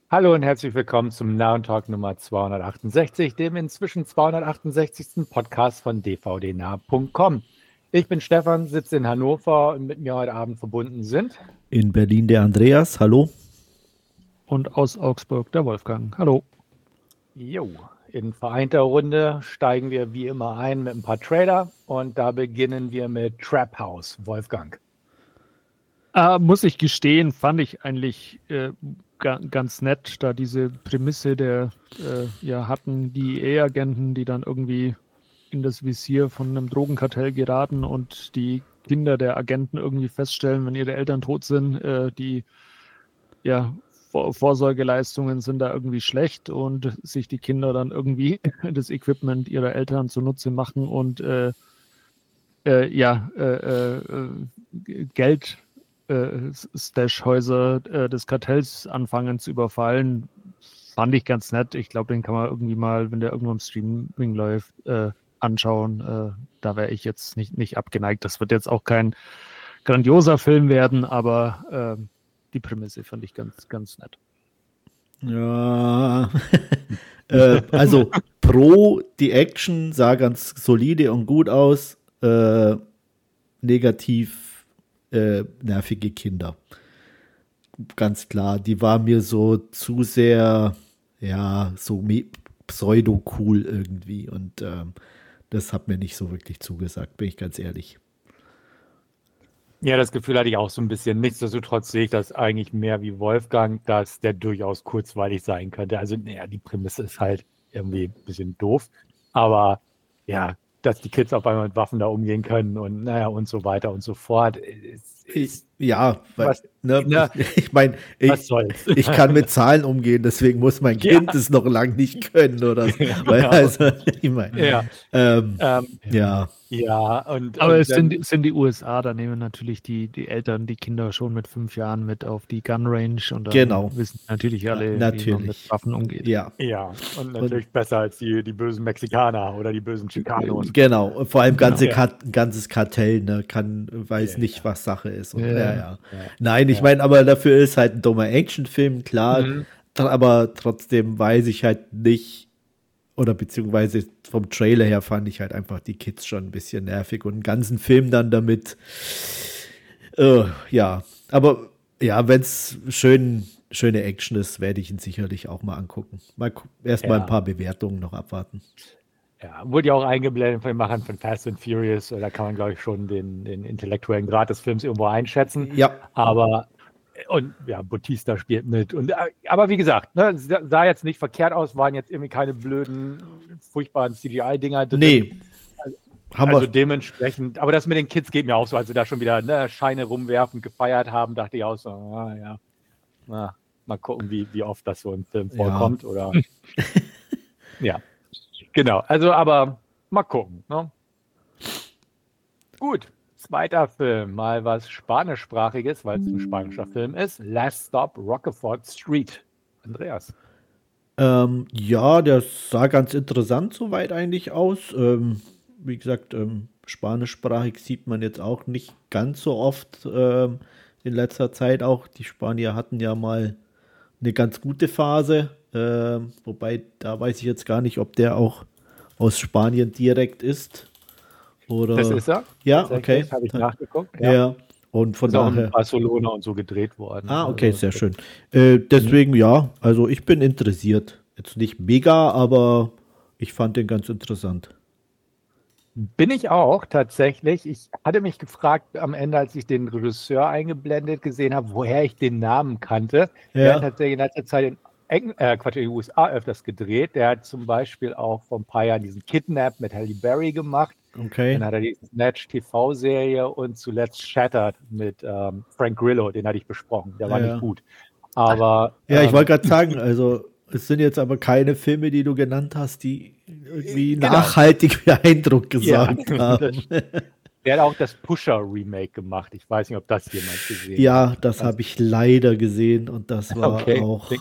Hallo und herzlich willkommen zum Narren Talk Nummer 268, dem inzwischen 268. Podcast von dvdnah.com. Ich bin Stefan, sitze in Hannover und mit mir heute Abend verbunden sind In Berlin der Andreas, hallo. Und aus Augsburg der Wolfgang. Hallo. In vereinter Runde steigen wir wie immer ein mit ein paar Trailer und da beginnen wir mit Trap House. Wolfgang. Muss ich gestehen, fand ich eigentlich ganz nett, da diese Prämisse hatten die EA-Agenten, die dann irgendwie in das Visier von einem Drogenkartell geraten und die Kinder der Agenten irgendwie feststellen, wenn ihre Eltern tot sind, die Vorsorgeleistungen sind da irgendwie schlecht und sich die Kinder dann irgendwie das Equipment ihrer Eltern zunutze machen und Geld Stash-Häuser des Kartells anfangen zu überfallen, fand ich ganz nett. Ich glaube, den kann man irgendwie mal, wenn der irgendwo im Streaming läuft, anschauen. Da wäre ich jetzt nicht abgeneigt. Das wird jetzt auch kein grandioser Film werden, aber die Prämisse fand ich ganz nett. Ja, also die Action sah ganz solide und gut aus. Negativ nervige Kinder. Ganz klar, die war mir so zu sehr, so pseudo-cool irgendwie und das hat mir nicht so wirklich zugesagt, bin ich ganz ehrlich. Ja, das Gefühl hatte ich auch so ein bisschen. Nichtsdestotrotz sehe ich das eigentlich mehr wie Wolfgang, dass der durchaus kurzweilig sein könnte. Also, die Prämisse ist halt irgendwie ein bisschen doof. Aber ja, dass die Kids auf einmal mit Waffen da umgehen können und und so weiter und so fort. Ich meine, Was soll's? ich kann mit Zahlen umgehen, deswegen muss mein Kind es noch lang nicht können oder so. Also, ich meine, Aber es sind die USA, da nehmen natürlich die Eltern die Kinder schon mit 5 Jahren mit auf die Gun Range und dann wissen natürlich alle, wie man mit Waffen umgeht. Ja, und natürlich besser als die bösen Mexikaner oder die bösen Chicanos. Genau, vor allem ganzes Kartell, ne, weiß nicht, was Sache ist. Und, Nein, ich meine, aber dafür ist halt ein dummer Actionfilm, klar, aber trotzdem weiß ich halt nicht, oder beziehungsweise vom Trailer her fand ich halt einfach die Kids schon ein bisschen nervig und einen ganzen Film dann damit, aber ja, wenn es schöne Action ist, werde ich ihn sicherlich auch mal angucken. Erstmal ein paar Bewertungen noch abwarten. Ja, wurde ja auch eingeblendet von den Machern von Fast and Furious, da kann man, glaube ich, schon den intellektuellen Grad des Films irgendwo einschätzen. Ja. Und Bautista spielt mit. Aber wie gesagt, ne, sah jetzt nicht verkehrt aus, waren jetzt irgendwie keine blöden, furchtbaren CGI-Dinger drin. Nee. Also dementsprechend, aber das mit den Kids geht mir auch so, als sie da schon wieder Scheine rumwerfen, gefeiert haben, dachte ich auch so, mal gucken, wie oft das so im Film vorkommt. Oder ja, genau. Also, aber mal gucken. Ne? Gut. Zweiter Film, mal was Spanischsprachiges, weil es ein spanischer Film ist. Last Stop Rockefort Street. Andreas. Der sah ganz interessant soweit eigentlich aus. Wie gesagt, spanischsprachig sieht man jetzt auch nicht ganz so oft in letzter Zeit auch. Die Spanier hatten ja mal eine ganz gute Phase. Wobei, da weiß ich jetzt gar nicht, ob der auch aus Spanien direkt ist. Oder? Das ist er. Ja, okay. Habe ich nachgeguckt. Ja. Und von daher. Auch in Barcelona und so gedreht worden. Okay, sehr schön. Deswegen also ich bin interessiert. Jetzt nicht mega, aber ich fand den ganz interessant. Bin ich auch tatsächlich. Ich hatte mich gefragt am Ende, als ich den Regisseur eingeblendet gesehen habe, woher ich den Namen kannte. Der hat tatsächlich in letzter Zeit in den USA öfters gedreht. Der hat zum Beispiel auch vor ein paar Jahren diesen Kidnap mit Halle Berry gemacht. Okay. Dann hat er die Snatch TV-Serie und zuletzt Shattered mit Frank Grillo, den hatte ich besprochen. Der war nicht gut. Aber ich wollte gerade sagen, also es sind jetzt aber keine Filme, die du genannt hast, die irgendwie nachhaltig beeindruckt gesagt haben. Der hat auch das Pusher-Remake gemacht. Ich weiß nicht, ob das jemand gesehen hat. Ja, das habe ich leider gesehen und das war auch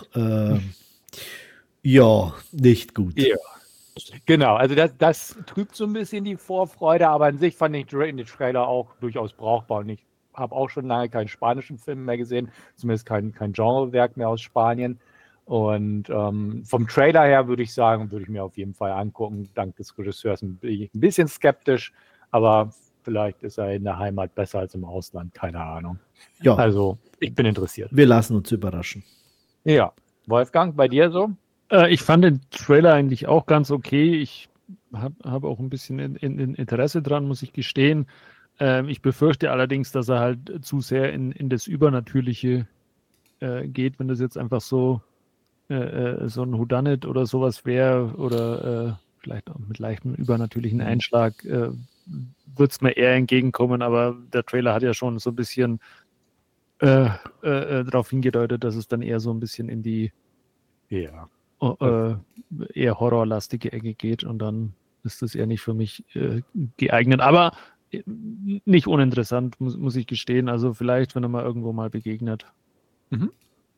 nicht gut. Ja. Genau, also das trübt so ein bisschen die Vorfreude, aber an sich fand ich den Trailer auch durchaus brauchbar und ich habe auch schon lange keinen spanischen Film mehr gesehen, zumindest kein Genrewerk mehr aus Spanien. Und vom Trailer her würde ich sagen, würde ich mir auf jeden Fall angucken. Dank des Regisseurs bin ich ein bisschen skeptisch, aber vielleicht ist er in der Heimat besser als im Ausland, keine Ahnung. Ja, Also, ich bin interessiert. wir lassen uns überraschen. Ja, Wolfgang, bei dir so? Ich fand den Trailer eigentlich auch ganz okay. Ich hab auch ein bisschen in Interesse dran, muss ich gestehen. Ich befürchte allerdings, dass er halt zu sehr in das Übernatürliche geht, wenn das jetzt einfach so ein Whodunit oder sowas wäre oder vielleicht auch mit leichtem übernatürlichen Einschlag, würde es mir eher entgegenkommen, aber der Trailer hat ja schon so ein bisschen darauf hingedeutet, dass es dann eher so ein bisschen in die Ja. eher horrorlastige Ecke geht und dann ist das eher nicht für mich geeignet, aber nicht uninteressant, muss ich gestehen, also vielleicht, wenn er mal irgendwo mal begegnet. Mhm.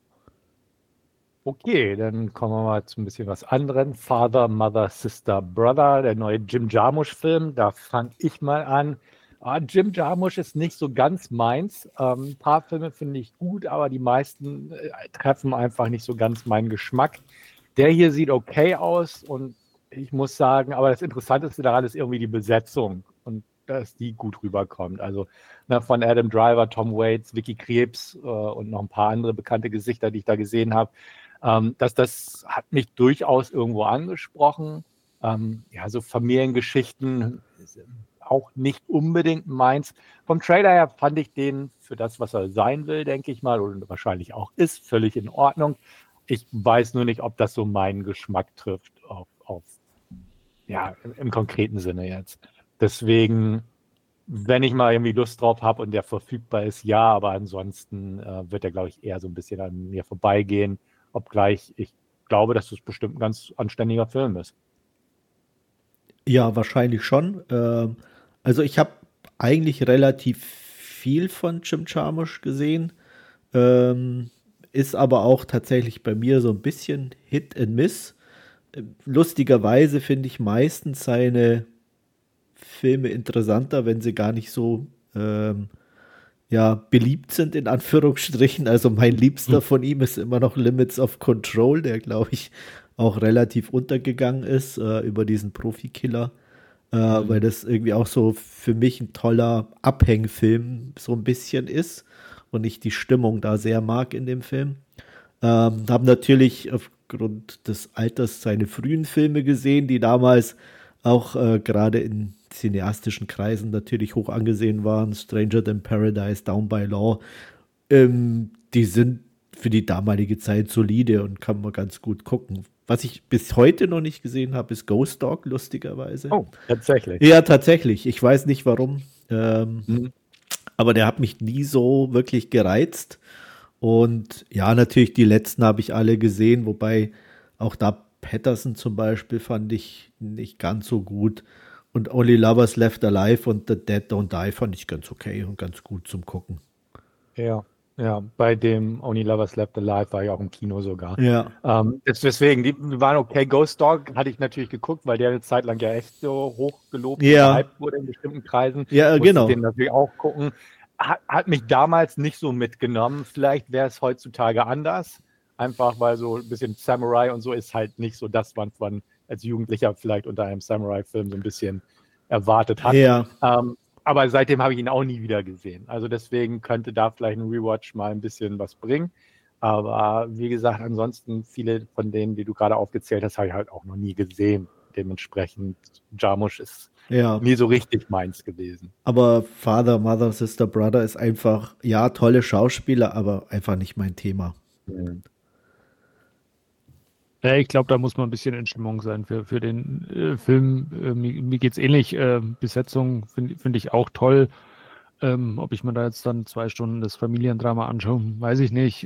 Okay, dann kommen wir mal zu ein bisschen was anderem. Father, Mother, Sister, Brother, der neue Jim Jarmusch-Film. Da fange ich mal an. Jim Jarmusch ist nicht so ganz meins. Ein paar Filme finde ich gut, aber die meisten treffen einfach nicht so ganz meinen Geschmack. Der hier sieht okay aus und ich muss sagen, aber das Interessanteste daran ist irgendwie die Besetzung und dass die gut rüberkommt. Also von Adam Driver, Tom Waits, Vicky Krebs und noch ein paar andere bekannte Gesichter, die ich da gesehen habe. Das hat mich durchaus irgendwo angesprochen. Ja, so Familiengeschichten auch nicht unbedingt meins. Vom Trailer her fand ich den für das, was er sein will, denke ich mal, oder wahrscheinlich auch ist, völlig in Ordnung. Ich weiß nur nicht, ob das so meinen Geschmack trifft, im konkreten Sinne jetzt. Deswegen, wenn ich mal irgendwie Lust drauf habe und der verfügbar ist, ja, aber ansonsten wird der, glaube ich, eher so ein bisschen an mir vorbeigehen. Obgleich ich glaube, dass das bestimmt ein ganz anständiger Film ist. Ja, wahrscheinlich schon. Also ich habe eigentlich relativ viel von Jim Jarmusch gesehen. Ist aber auch tatsächlich bei mir so ein bisschen Hit and Miss. Lustigerweise finde ich meistens seine Filme interessanter, wenn sie gar nicht so beliebt sind, in Anführungsstrichen. Also mein Liebster von ihm ist immer noch Limits of Control, der, glaube ich, auch relativ untergegangen ist über diesen Profikiller, weil das irgendwie auch so für mich ein toller Abhängfilm so ein bisschen ist und ich die Stimmung da sehr mag in dem Film. Haben natürlich aufgrund des Alters seine frühen Filme gesehen, die damals auch gerade in cineastischen Kreisen natürlich hoch angesehen waren. Stranger Than Paradise, Down by Law. Die sind für die damalige Zeit solide und kann man ganz gut gucken. Was ich bis heute noch nicht gesehen habe, ist Ghost Dog, lustigerweise. Oh, tatsächlich. Ja, tatsächlich. Ich weiß nicht warum. Aber der hat mich nie so wirklich gereizt. Und ja, natürlich, die letzten habe ich alle gesehen, wobei auch da Patterson zum Beispiel fand ich nicht ganz so gut. Und Only Lovers Left Alive und The Dead Don't Die fand ich ganz okay und ganz gut zum Gucken. Ja, bei dem Only Lovers Left Alive war ich auch im Kino sogar. Ja. Deswegen, die waren okay. Ghost Dog hatte ich natürlich geguckt, weil der eine Zeit lang ja echt so hoch gelobt und gehypt wurde in bestimmten Kreisen. Ja, Musste genau. den natürlich auch gucken. Hat mich damals nicht so mitgenommen. Vielleicht wäre es heutzutage anders. Einfach weil so ein bisschen Samurai und so ist halt nicht so das, was man als Jugendlicher vielleicht unter einem Samurai-Film so ein bisschen erwartet hat. Ja. Aber seitdem habe ich ihn auch nie wieder gesehen. Also deswegen könnte da vielleicht ein Rewatch mal ein bisschen was bringen. Aber wie gesagt, ansonsten viele von denen, die du gerade aufgezählt hast, habe ich halt auch noch nie gesehen. Dementsprechend, Jarmusch ist nie so richtig meins gewesen. Aber Father, Mother, Sister, Brother ist einfach, ja, tolle Schauspieler, aber einfach nicht mein Thema. Ja, ich glaube, da muss man ein bisschen in Stimmung sein für den Film. Mir geht es ähnlich. Besetzung find ich auch toll. Ob ich mir da jetzt dann 2 Stunden das Familiendrama anschaue, weiß ich nicht.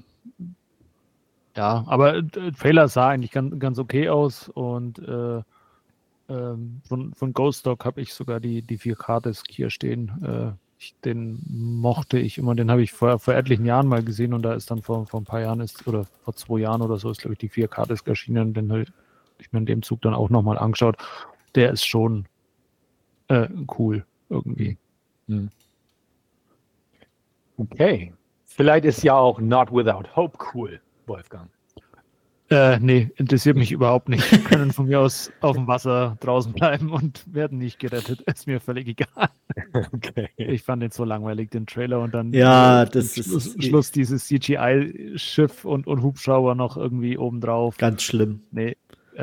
Ja, aber Trailer sah eigentlich ganz okay aus und von Ghost Dog habe ich sogar die 4K-Disc hier stehen. Den mochte ich immer, den habe ich vor etlichen Jahren mal gesehen und da ist dann vor ein paar Jahren oder vor 2 Jahren oder so ist, glaube ich, die 4K-Disc erschienen, den habe ich mir in dem Zug dann auch nochmal angeschaut. Der ist schon cool irgendwie. Okay. Vielleicht ist ja auch Not Without Hope cool, Wolfgang. Nee, interessiert mich überhaupt nicht. Die können von mir aus auf dem Wasser draußen bleiben und werden nicht gerettet. Ist mir völlig egal. Okay. Ich fand den so langweilig, den Trailer, und dann Ja, zum das ist Schluss dieses CGI-Schiff und Hubschrauber noch irgendwie obendrauf. ganz schlimm. Nee,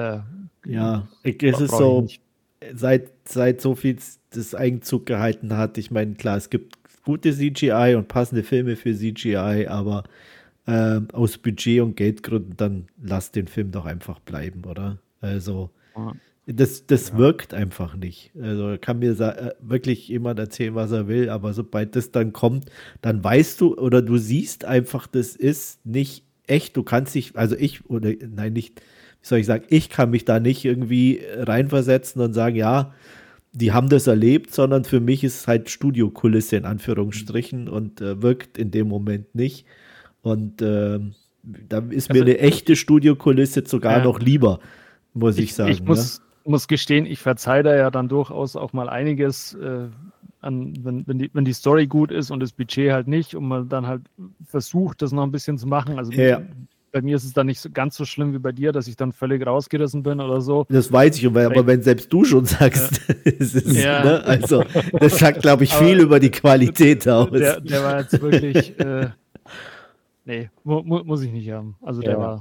Ja, es ist brauch ich so, nicht. seit so viel das Eigenzug gehalten hat. Ich meine, klar, es gibt gute CGI und passende Filme für CGI, aber aus Budget- und Geldgründen, dann lass den Film doch einfach bleiben, oder? Also, Ja. das wirkt einfach nicht. Also, kann mir wirklich jemand erzählen, was er will, aber sobald das dann kommt, dann weißt du oder du siehst einfach, das ist nicht echt. Du kannst dich, also nein, nicht, wie soll ich sagen, ich kann mich da nicht irgendwie reinversetzen und sagen, ja, die haben das erlebt, sondern für mich ist es halt Studiokulisse in Anführungsstrichen und wirkt in dem Moment nicht. Und da ist mir eine echte Studiokulisse sogar noch lieber, muss ich sagen. Ich muss gestehen, ich verzeihe da ja dann durchaus auch mal einiges, wenn die Story gut ist und das Budget halt nicht und man dann halt versucht, das noch ein bisschen zu machen. Also bei mir ist es dann nicht so, ganz so schlimm wie bei dir, dass ich dann völlig rausgerissen bin oder so. Das weiß ich, aber wenn selbst du schon sagst, es ist, ne? Also das sagt, glaube ich, viel über die Qualität aus. Der war jetzt wirklich, nee, muss ich nicht haben. Also der war...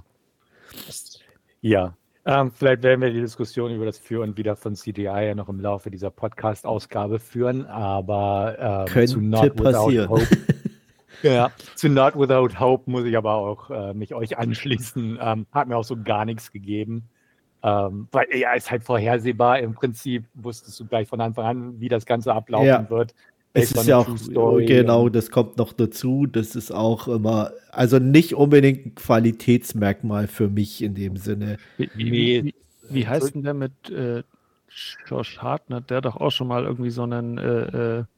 Ja, vielleicht werden wir die Diskussion über das Für und Wider von CGI ja noch im Laufe dieser Podcast-Ausgabe führen, aber zu könnte passieren. Ja, zu Not Without Hope muss ich aber auch mich euch anschließen. Hat mir auch so gar nichts gegeben. Weil ja, ist halt vorhersehbar. Im Prinzip wusstest du gleich von Anfang an, wie das Ganze ablaufen wird. Es ist ja auch, genau, das kommt noch dazu. Das ist auch immer, also nicht unbedingt ein Qualitätsmerkmal für mich in dem Sinne. Wie heißt denn der mit Josh Hartnett? Der hat doch auch schon mal irgendwie so einen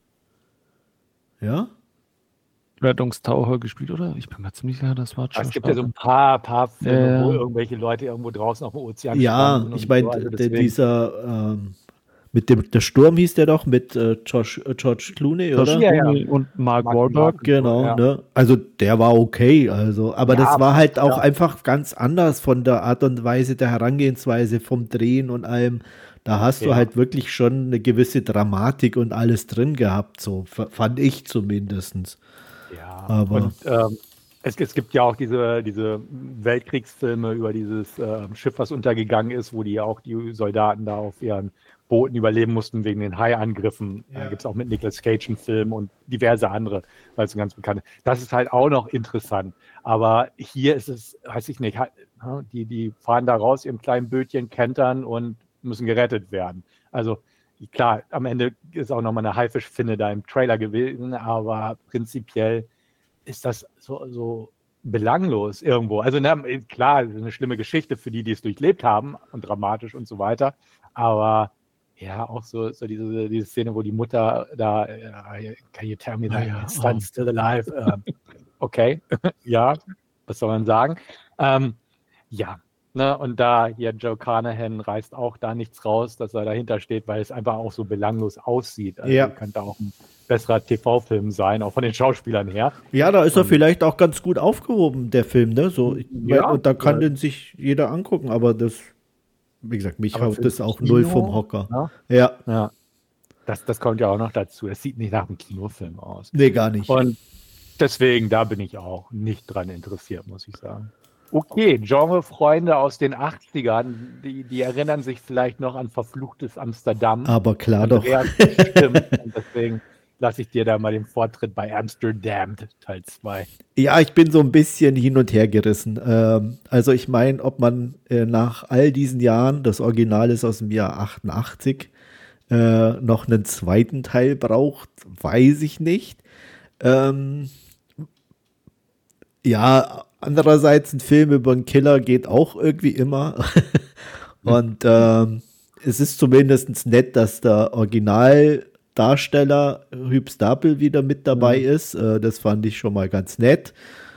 ja? Rettungstaucher gespielt, oder? Ich bin mir ziemlich sicher, das war Josh Es gibt ja so ein paar Filme, wo irgendwelche Leute irgendwo draußen auf dem Ozean standen. Ja, ich meine, also dieser mit der Sturm hieß der doch, mit George Clooney, oder? Ja. Und Mark Wahlberg. Genau, ja. Ne? Also der war okay, also, aber ja, das war halt auch einfach ganz anders von der Art und Weise der Herangehensweise, vom Drehen und allem. Da hast du halt wirklich schon eine gewisse Dramatik und alles drin gehabt, so fand ich zumindest. Ja, aber und es gibt ja auch diese Weltkriegsfilme über dieses Schiff, was untergegangen ist, wo die Soldaten da auf ihren Booten überleben mussten wegen den Hai-Angriffen. Ja. Da gibt es auch mit Nicolas Cage einen Film und diverse andere, weil es ganz bekannt ist. Das ist halt auch noch interessant. Aber hier ist es, weiß ich nicht, die fahren da raus, ihrem kleinen Bötchen, kentern und müssen gerettet werden. Also klar, am Ende ist auch nochmal eine Haifischfinne da im Trailer gewesen, aber prinzipiell ist das so belanglos irgendwo. Also klar, eine schlimme Geschichte für die es durchlebt haben und dramatisch und so weiter, aber ja, auch so diese Szene, wo die Mutter da, can you tell me that it stands still alive? Okay, ja, was soll man sagen? Ja, ne, und da hier Joe Carnahan reißt auch da nichts raus, dass er dahinter steht, weil es einfach auch so belanglos aussieht. Also könnte auch ein besserer TV-Film sein, auch von den Schauspielern her. Ja, da ist er vielleicht auch ganz gut aufgehoben, der Film, ne? So, und da kann den sich jeder angucken, aber das, wie gesagt, mich haut das auch Kino, null vom Hocker. Ja. Das kommt ja auch noch dazu. Es sieht nicht nach einem Kinofilm aus. Nee, gar nicht. Und deswegen, da bin ich auch nicht dran interessiert, muss ich sagen. Okay, Genre-Freunde aus den 80ern, die erinnern sich vielleicht noch an Verfluchtes Amsterdam. Aber klar doch. Stimmt. Und deswegen lasse ich dir da mal den Vortritt bei Amsterdam, Teil 2. Ja, ich bin so ein bisschen hin und her gerissen. Also ich meine, ob man nach all diesen Jahren, das Original ist aus dem Jahr 88, noch einen zweiten Teil braucht, weiß ich nicht. Ja, andererseits ein Film über einen Killer geht auch irgendwie immer. Und es ist zumindest nett, dass der Originaldarsteller Hüb Stapel wieder mit dabei ist. Das fand ich schon mal ganz nett.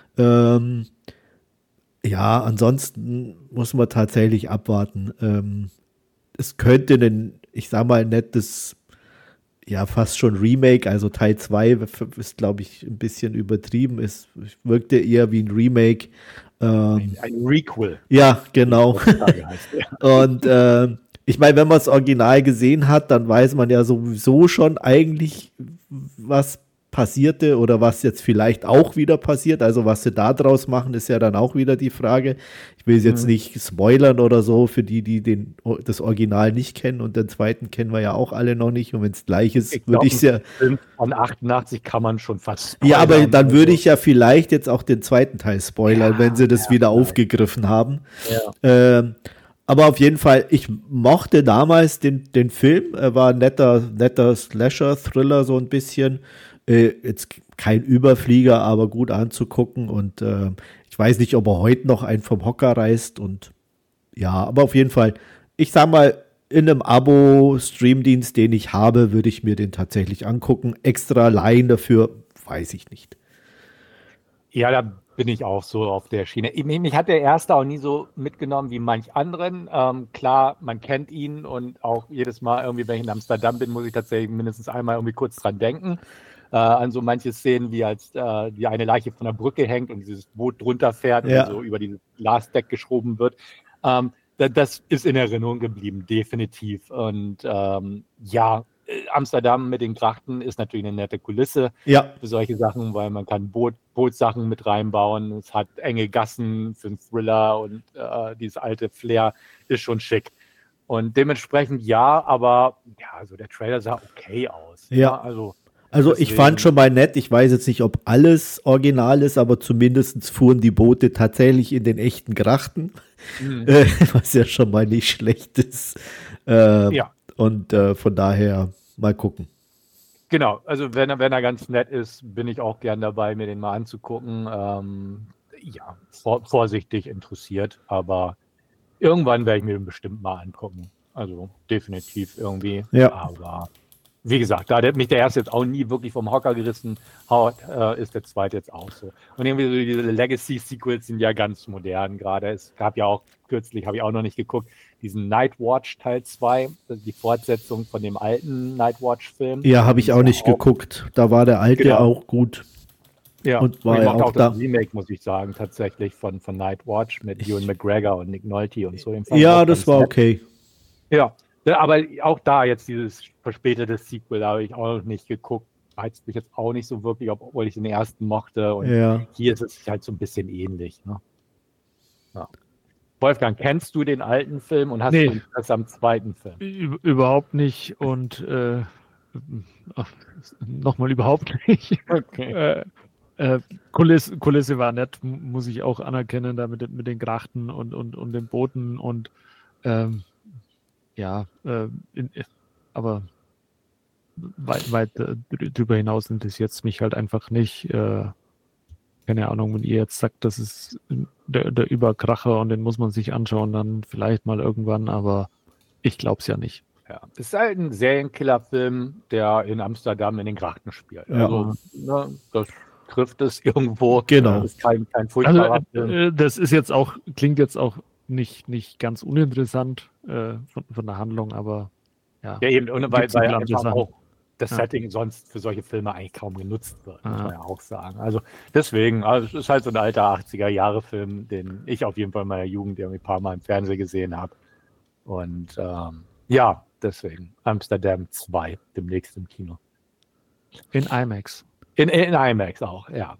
Ja, ansonsten muss man tatsächlich abwarten. Es könnte ich sag mal, nettes, ja, fast schon Remake, also Teil 2 ist, glaube ich, ein bisschen übertrieben. Es wirkte eher wie ein Remake Ein Requel. Ja, genau. Heutzutage heißt der. Und ich meine, wenn man das Original gesehen hat, dann weiß man ja sowieso schon eigentlich, was passierte oder was jetzt vielleicht auch wieder passiert. Also was sie da draus machen, ist ja dann auch wieder die Frage. Ich will es jetzt nicht spoilern oder so für die das Original nicht kennen, und den zweiten kennen wir ja auch alle noch nicht. Und wenn es gleich ist, würde ich es ja. Von 88 kann man schon fast Ja, aber spoilern. dann würde ich ja vielleicht jetzt auch den zweiten Teil spoilern, Ja, wenn sie das ja, wieder vielleicht. aufgegriffen haben. Ja. Aber auf jeden Fall, ich mochte damals den Film. Er war ein netter Slasher-Thriller, so ein bisschen. Jetzt kein Überflieger, aber gut anzugucken. Und ich weiß nicht, ob er heute noch einen vom Hocker reißt. Und ja, aber auf jeden Fall, ich sag mal, in einem Abo-Streamdienst, den ich habe, würde ich mir den tatsächlich angucken. Extra leihen dafür, weiß ich nicht. Ja, da bin ich auch so auf der Schiene. Mich hat der erste auch nie so mitgenommen wie manch anderen. Klar, man kennt ihn, und auch jedes Mal irgendwie, wenn ich in Amsterdam bin, muss ich tatsächlich mindestens einmal irgendwie kurz dran denken. An so manche Szenen, wie als die eine Leiche von der Brücke hängt und dieses Boot drunter fährt Ja. und so über dieses Glasdeck geschoben wird. Das ist in Erinnerung geblieben, definitiv. Und ja, Amsterdam mit den Grachten ist natürlich eine nette Kulisse Ja, für solche Sachen, weil man kann Bootssachen mit reinbauen. Es hat enge Gassen für einen Thriller, und dieses alte Flair ist schon schick. Und dementsprechend ja, aber ja, also der Trailer sah okay aus. Ja. Also ich deswegen- fand schon mal nett, ich weiß jetzt nicht, ob alles original ist, aber zumindest fuhren die Boote tatsächlich in den echten Grachten, was ja schon mal nicht schlecht ist. Ja. Und von daher mal gucken. Genau, also wenn er ganz nett ist, bin ich auch gern dabei, mir den mal anzugucken. Ja, vorsichtig interessiert, aber irgendwann werde ich mir den bestimmt mal angucken. Also definitiv irgendwie. Ja. Aber wie gesagt, da mich der erste jetzt auch nie wirklich vom Hocker gerissen hat, ist der zweite jetzt auch so. Und irgendwie so diese Legacy-Sequels sind ja ganz modern gerade. Es gab ja auch kürzlich, habe ich auch noch nicht geguckt, diesen Nightwatch Teil 2, das ist die Fortsetzung von dem alten Nightwatch-Film. Ja, habe ich auch nicht geguckt. Da war der alte Genau. auch gut. Ja, Und war ich ja mochte auch auch da. das Remake, muss ich sagen, tatsächlich von Nightwatch mit Ewan McGregor und Nick Nolte und so. Den fand ich Ja, auch das ganz war nett. okay. Ja, aber auch da jetzt dieses verspätete Sequel, da habe ich auch noch nicht geguckt. Reizt mich jetzt auch nicht so wirklich, obwohl ich den ersten mochte. Und Ja. hier ist es halt so ein bisschen ähnlich. Ne? Ja. Wolfgang, kennst du den alten Film und hast Nee. du Interesse am zweiten Film? Überhaupt nicht, und nochmal überhaupt nicht. Okay. Kulisse war nett, muss ich auch anerkennen, da mit den Grachten und den Booten, und ja, aber weit drüber hinaus interessiert mich halt einfach nicht. Keine Ahnung, wenn ihr jetzt sagt, das ist der Überkracher und den muss man sich anschauen, dann vielleicht mal irgendwann, aber ich glaube es ja nicht. Ja, es ist halt ein Serienkiller-Film, der in Amsterdam in den Grachten spielt. Ja. Also, ne, das trifft es irgendwo. Genau. Das ist kein furchtbarer Film. Also, das ist jetzt auch, klingt jetzt auch nicht ganz uninteressant von der Handlung, aber ja. Ja, eben, und weil Gibt's andere einfach Sachen. auch das Ja. Setting sonst für solche Filme eigentlich kaum genutzt wird, muss Ah. man ja auch sagen. Also deswegen, also es ist halt so ein alter 80er-Jahre-Film, den ich auf jeden Fall in meiner Jugend irgendwie ein paar Mal im Fernsehen gesehen habe. Und ja, deswegen Amsterdam 2, demnächst im Kino. In IMAX. In IMAX auch, ja.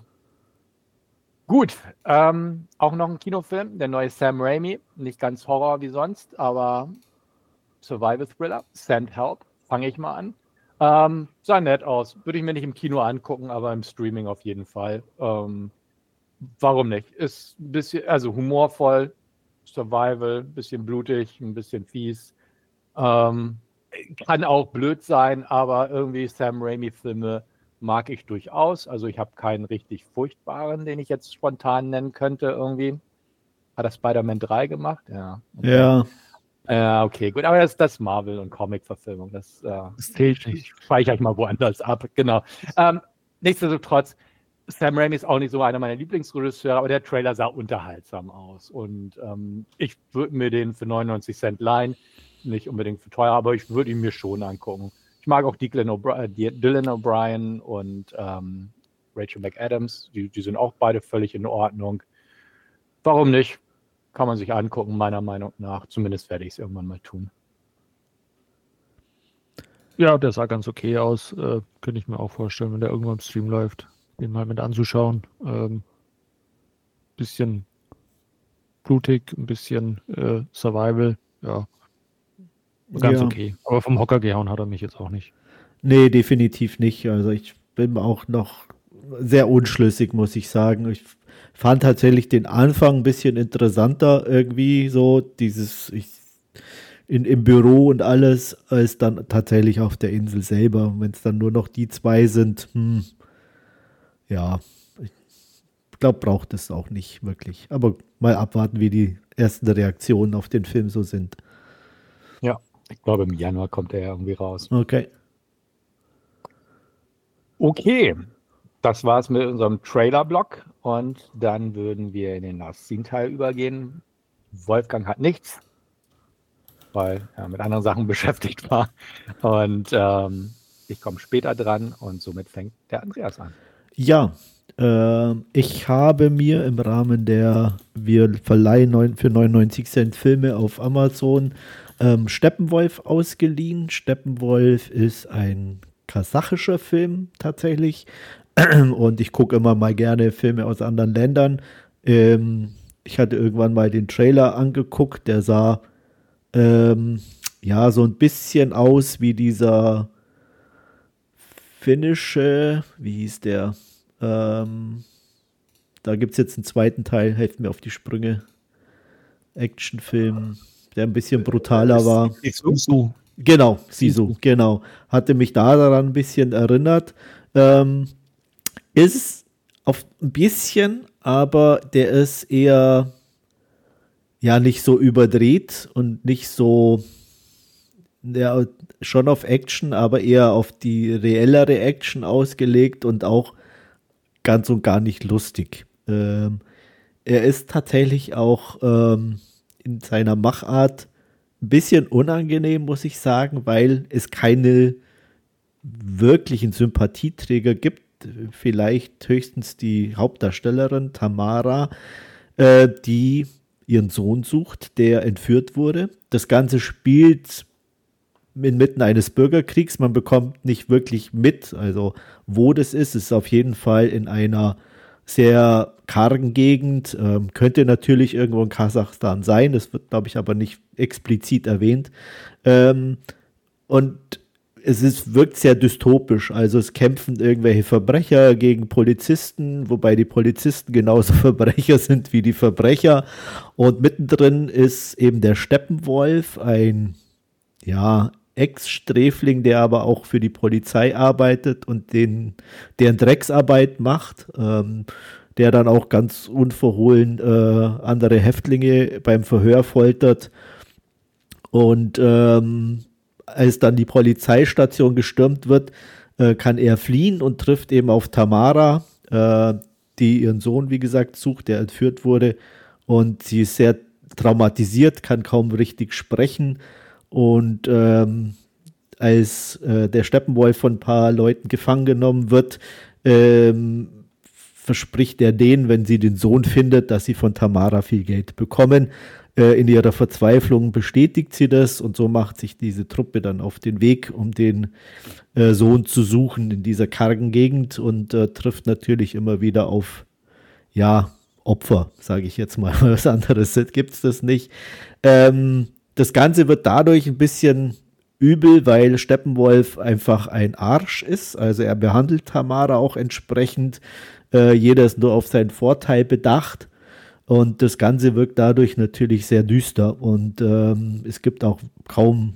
Gut, auch noch ein Kinofilm, der neue Sam Raimi. Nicht ganz Horror wie sonst, aber Survival-Thriller, Send Help, fange ich mal an. Sah nett aus. Würde ich mir nicht im Kino angucken, aber im Streaming auf jeden Fall. Warum nicht? Ist ein bisschen, also humorvoll, Survival, ein bisschen blutig, ein bisschen fies. Kann auch blöd sein, aber irgendwie Sam Raimi-Filme mag ich durchaus. Also ich habe keinen richtig furchtbaren, den ich jetzt spontan nennen könnte irgendwie. Hat er Spider-Man 3 gemacht? Ja. Okay. Ja. Okay, gut. Aber das ist Marvel- und Comic-Verfilmung. Das zählt nicht. speichere ich mal woanders ab. Genau. Nichtsdestotrotz, Sam Raimi ist auch nicht so einer meiner Lieblingsregisseure, aber der Trailer sah unterhaltsam aus. Und ich würde mir den für 99 Cent leihen. Nicht unbedingt für teuer, aber ich würde ihn mir schon angucken. Ich mag auch Dylan O'Brien und Rachel McAdams. Die sind auch beide völlig in Ordnung. Warum nicht? Kann man sich angucken, meiner Meinung nach. Zumindest werde ich es irgendwann mal tun. Ja, der sah ganz okay aus. Könnte ich mir auch vorstellen, wenn der irgendwann im Stream läuft, den mal mit anzuschauen. Bisschen blutig, ein bisschen Survival. Ja, ganz Ja. okay. Aber vom Hocker gehauen hat er mich jetzt auch nicht. Nee, definitiv nicht. Also ich bin auch noch sehr unschlüssig, muss ich sagen. Ich fand tatsächlich den Anfang ein bisschen interessanter irgendwie, so im Büro und alles, als dann tatsächlich auf der Insel selber. Wenn es dann nur noch die zwei sind, ja, ich glaube, braucht es auch nicht wirklich. Aber mal abwarten, wie die ersten Reaktionen auf den Film so sind. Ja, ich glaube, im Januar kommt er ja irgendwie raus. Okay. Okay, das war's mit unserem Trailer-Block und dann würden wir in den Last-Scene-Teil übergehen. Wolfgang hat nichts, weil er mit anderen Sachen beschäftigt war und ich komme später dran und somit fängt der Andreas an. Ja, ich habe mir im Rahmen wir verleihen für 99 Cent Filme auf Amazon Steppenwolf ausgeliehen. Steppenwolf ist ein kasachischer Film tatsächlich und ich gucke immer mal gerne Filme aus anderen Ländern. Ich hatte irgendwann mal den Trailer angeguckt, der sah ja so ein bisschen aus wie dieser finnische, wie hieß der? Da gibt es jetzt einen zweiten Teil, helft mir auf die Sprünge. Actionfilm, der ein bisschen brutaler war. Sisu. Genau, Sisu, genau. Hatte mich da daran ein bisschen erinnert. Ist auf ein bisschen, aber der ist eher ja nicht so überdreht und nicht so ja, schon auf Action, aber eher auf die reellere Action ausgelegt und auch ganz und gar nicht lustig. Er ist tatsächlich auch in seiner Machart ein bisschen unangenehm, muss ich sagen, weil es keine wirklichen Sympathieträger gibt. Vielleicht höchstens die Hauptdarstellerin Tamara, die ihren Sohn sucht, der entführt wurde. Das Ganze spielt inmitten eines Bürgerkriegs. Man bekommt nicht wirklich mit, also wo das ist. Es ist auf jeden Fall in einer sehr kargen Gegend. Könnte natürlich irgendwo in Kasachstan sein. Das wird, glaube ich, aber nicht explizit erwähnt. Und wirkt sehr dystopisch. Also es kämpfen irgendwelche Verbrecher gegen Polizisten, wobei die Polizisten genauso Verbrecher sind wie die Verbrecher. Und mittendrin ist eben der Steppenwolf, ein Ex-Sträfling, der aber auch für die Polizei arbeitet und deren Drecksarbeit macht, der dann auch ganz unverhohlen andere Häftlinge beim Verhör foltert. Und als dann die Polizeistation gestürmt wird, kann er fliehen und trifft eben auf Tamara, die ihren Sohn, wie gesagt, sucht, der entführt wurde. Und sie ist sehr traumatisiert, kann kaum richtig sprechen. Und als der Steppenwolf von ein paar Leuten gefangen genommen wird, verspricht er denen, wenn sie den Sohn findet, dass sie von Tamara viel Geld bekommen. In ihrer Verzweiflung bestätigt sie das und so macht sich diese Truppe dann auf den Weg, um den Sohn zu suchen in dieser kargen Gegend und trifft natürlich immer wieder auf, Opfer, sage ich jetzt mal. Was anderes gibt es das nicht. Das Ganze wird dadurch ein bisschen übel, weil Steppenwolf einfach ein Arsch ist. Also er behandelt Tamara auch entsprechend. Jeder ist nur auf seinen Vorteil bedacht. Und das Ganze wirkt dadurch natürlich sehr düster. Und es gibt auch kaum,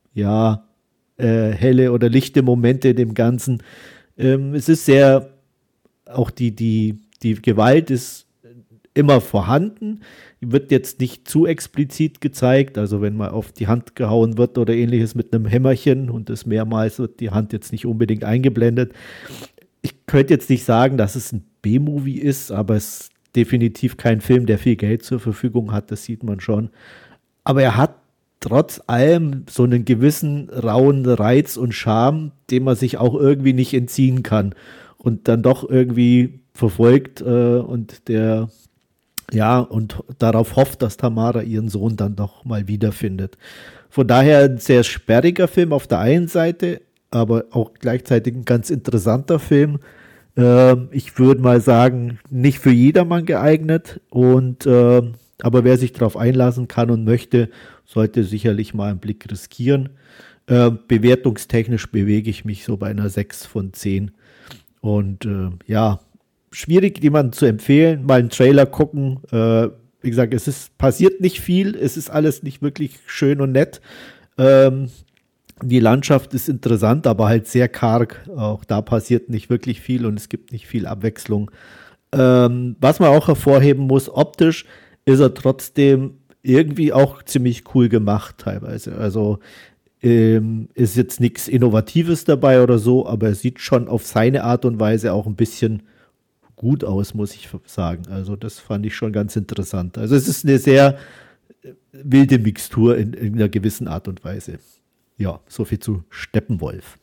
helle oder lichte Momente in dem Ganzen. Es ist sehr, auch die Gewalt ist immer vorhanden. Die wird jetzt nicht zu explizit gezeigt. Also wenn mal auf die Hand gehauen wird oder ähnliches mit einem Hämmerchen und das mehrmals wird die Hand jetzt nicht unbedingt eingeblendet. Ich könnte jetzt nicht sagen, dass es ein B-Movie ist, aber es ist definitiv kein Film, der viel Geld zur Verfügung hat. Das sieht man schon. Aber er hat trotz allem so einen gewissen rauen Reiz und Charme, dem man sich auch irgendwie nicht entziehen kann und dann doch irgendwie verfolgt und der ja, und darauf hofft, dass Tamara ihren Sohn dann doch mal wiederfindet. Von daher ein sehr sperriger Film auf der einen Seite, aber auch gleichzeitig ein ganz interessanter Film. Ich würde mal sagen, nicht für jedermann geeignet, aber wer sich darauf einlassen kann und möchte, sollte sicherlich mal einen Blick riskieren. Bewertungstechnisch bewege ich mich so bei einer 6 von 10. Und ja, schwierig, jemanden zu empfehlen. Mal einen Trailer gucken. Wie gesagt, passiert nicht viel. Es ist alles nicht wirklich schön und nett. Die Landschaft ist interessant, aber halt sehr karg. Auch da passiert nicht wirklich viel und es gibt nicht viel Abwechslung. Was man auch hervorheben muss, optisch ist er trotzdem irgendwie auch ziemlich cool gemacht teilweise. Also ist jetzt nichts Innovatives dabei oder so, aber er sieht schon auf seine Art und Weise auch ein bisschen gut aus, muss ich sagen. Also das fand ich schon ganz interessant. Also es ist eine sehr wilde Mixtur in einer gewissen Art und Weise. Ja, so viel zu Steppenwolf.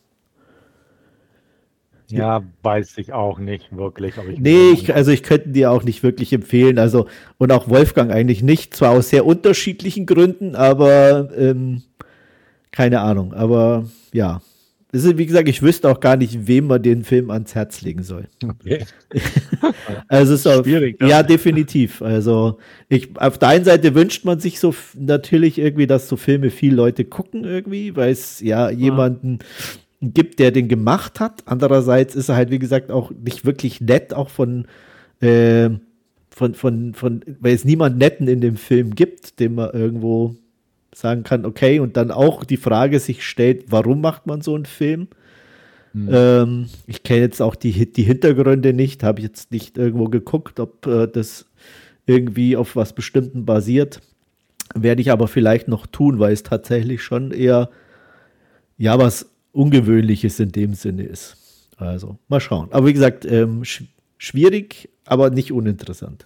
Ja, weiß ich auch nicht wirklich. Ob ich könnte dir auch nicht wirklich empfehlen. Also, und auch Wolfgang eigentlich nicht. Zwar aus sehr unterschiedlichen Gründen, aber keine Ahnung. Aber ja. Das ist, wie gesagt, ich wüsste auch gar nicht, wem man den Film ans Herz legen soll. Okay. Also es ist auch, schwierig. Ja, definitiv. Also auf der einen Seite wünscht man sich so natürlich irgendwie, dass so Filme viele Leute gucken irgendwie, weil es ja jemanden gibt, der den gemacht hat. Andererseits ist er halt, wie gesagt, auch nicht wirklich nett, auch weil es niemand Netten in dem Film gibt, den man irgendwo sagen kann, okay, und dann auch die Frage sich stellt, warum macht man so einen Film? Ich kenne jetzt auch die Hintergründe nicht, habe jetzt nicht irgendwo geguckt, ob das irgendwie auf was Bestimmten basiert. Werde ich aber vielleicht noch tun, weil es tatsächlich schon eher ja was Ungewöhnliches in dem Sinne ist. Also, mal schauen. Aber wie gesagt, schwierig, aber nicht uninteressant.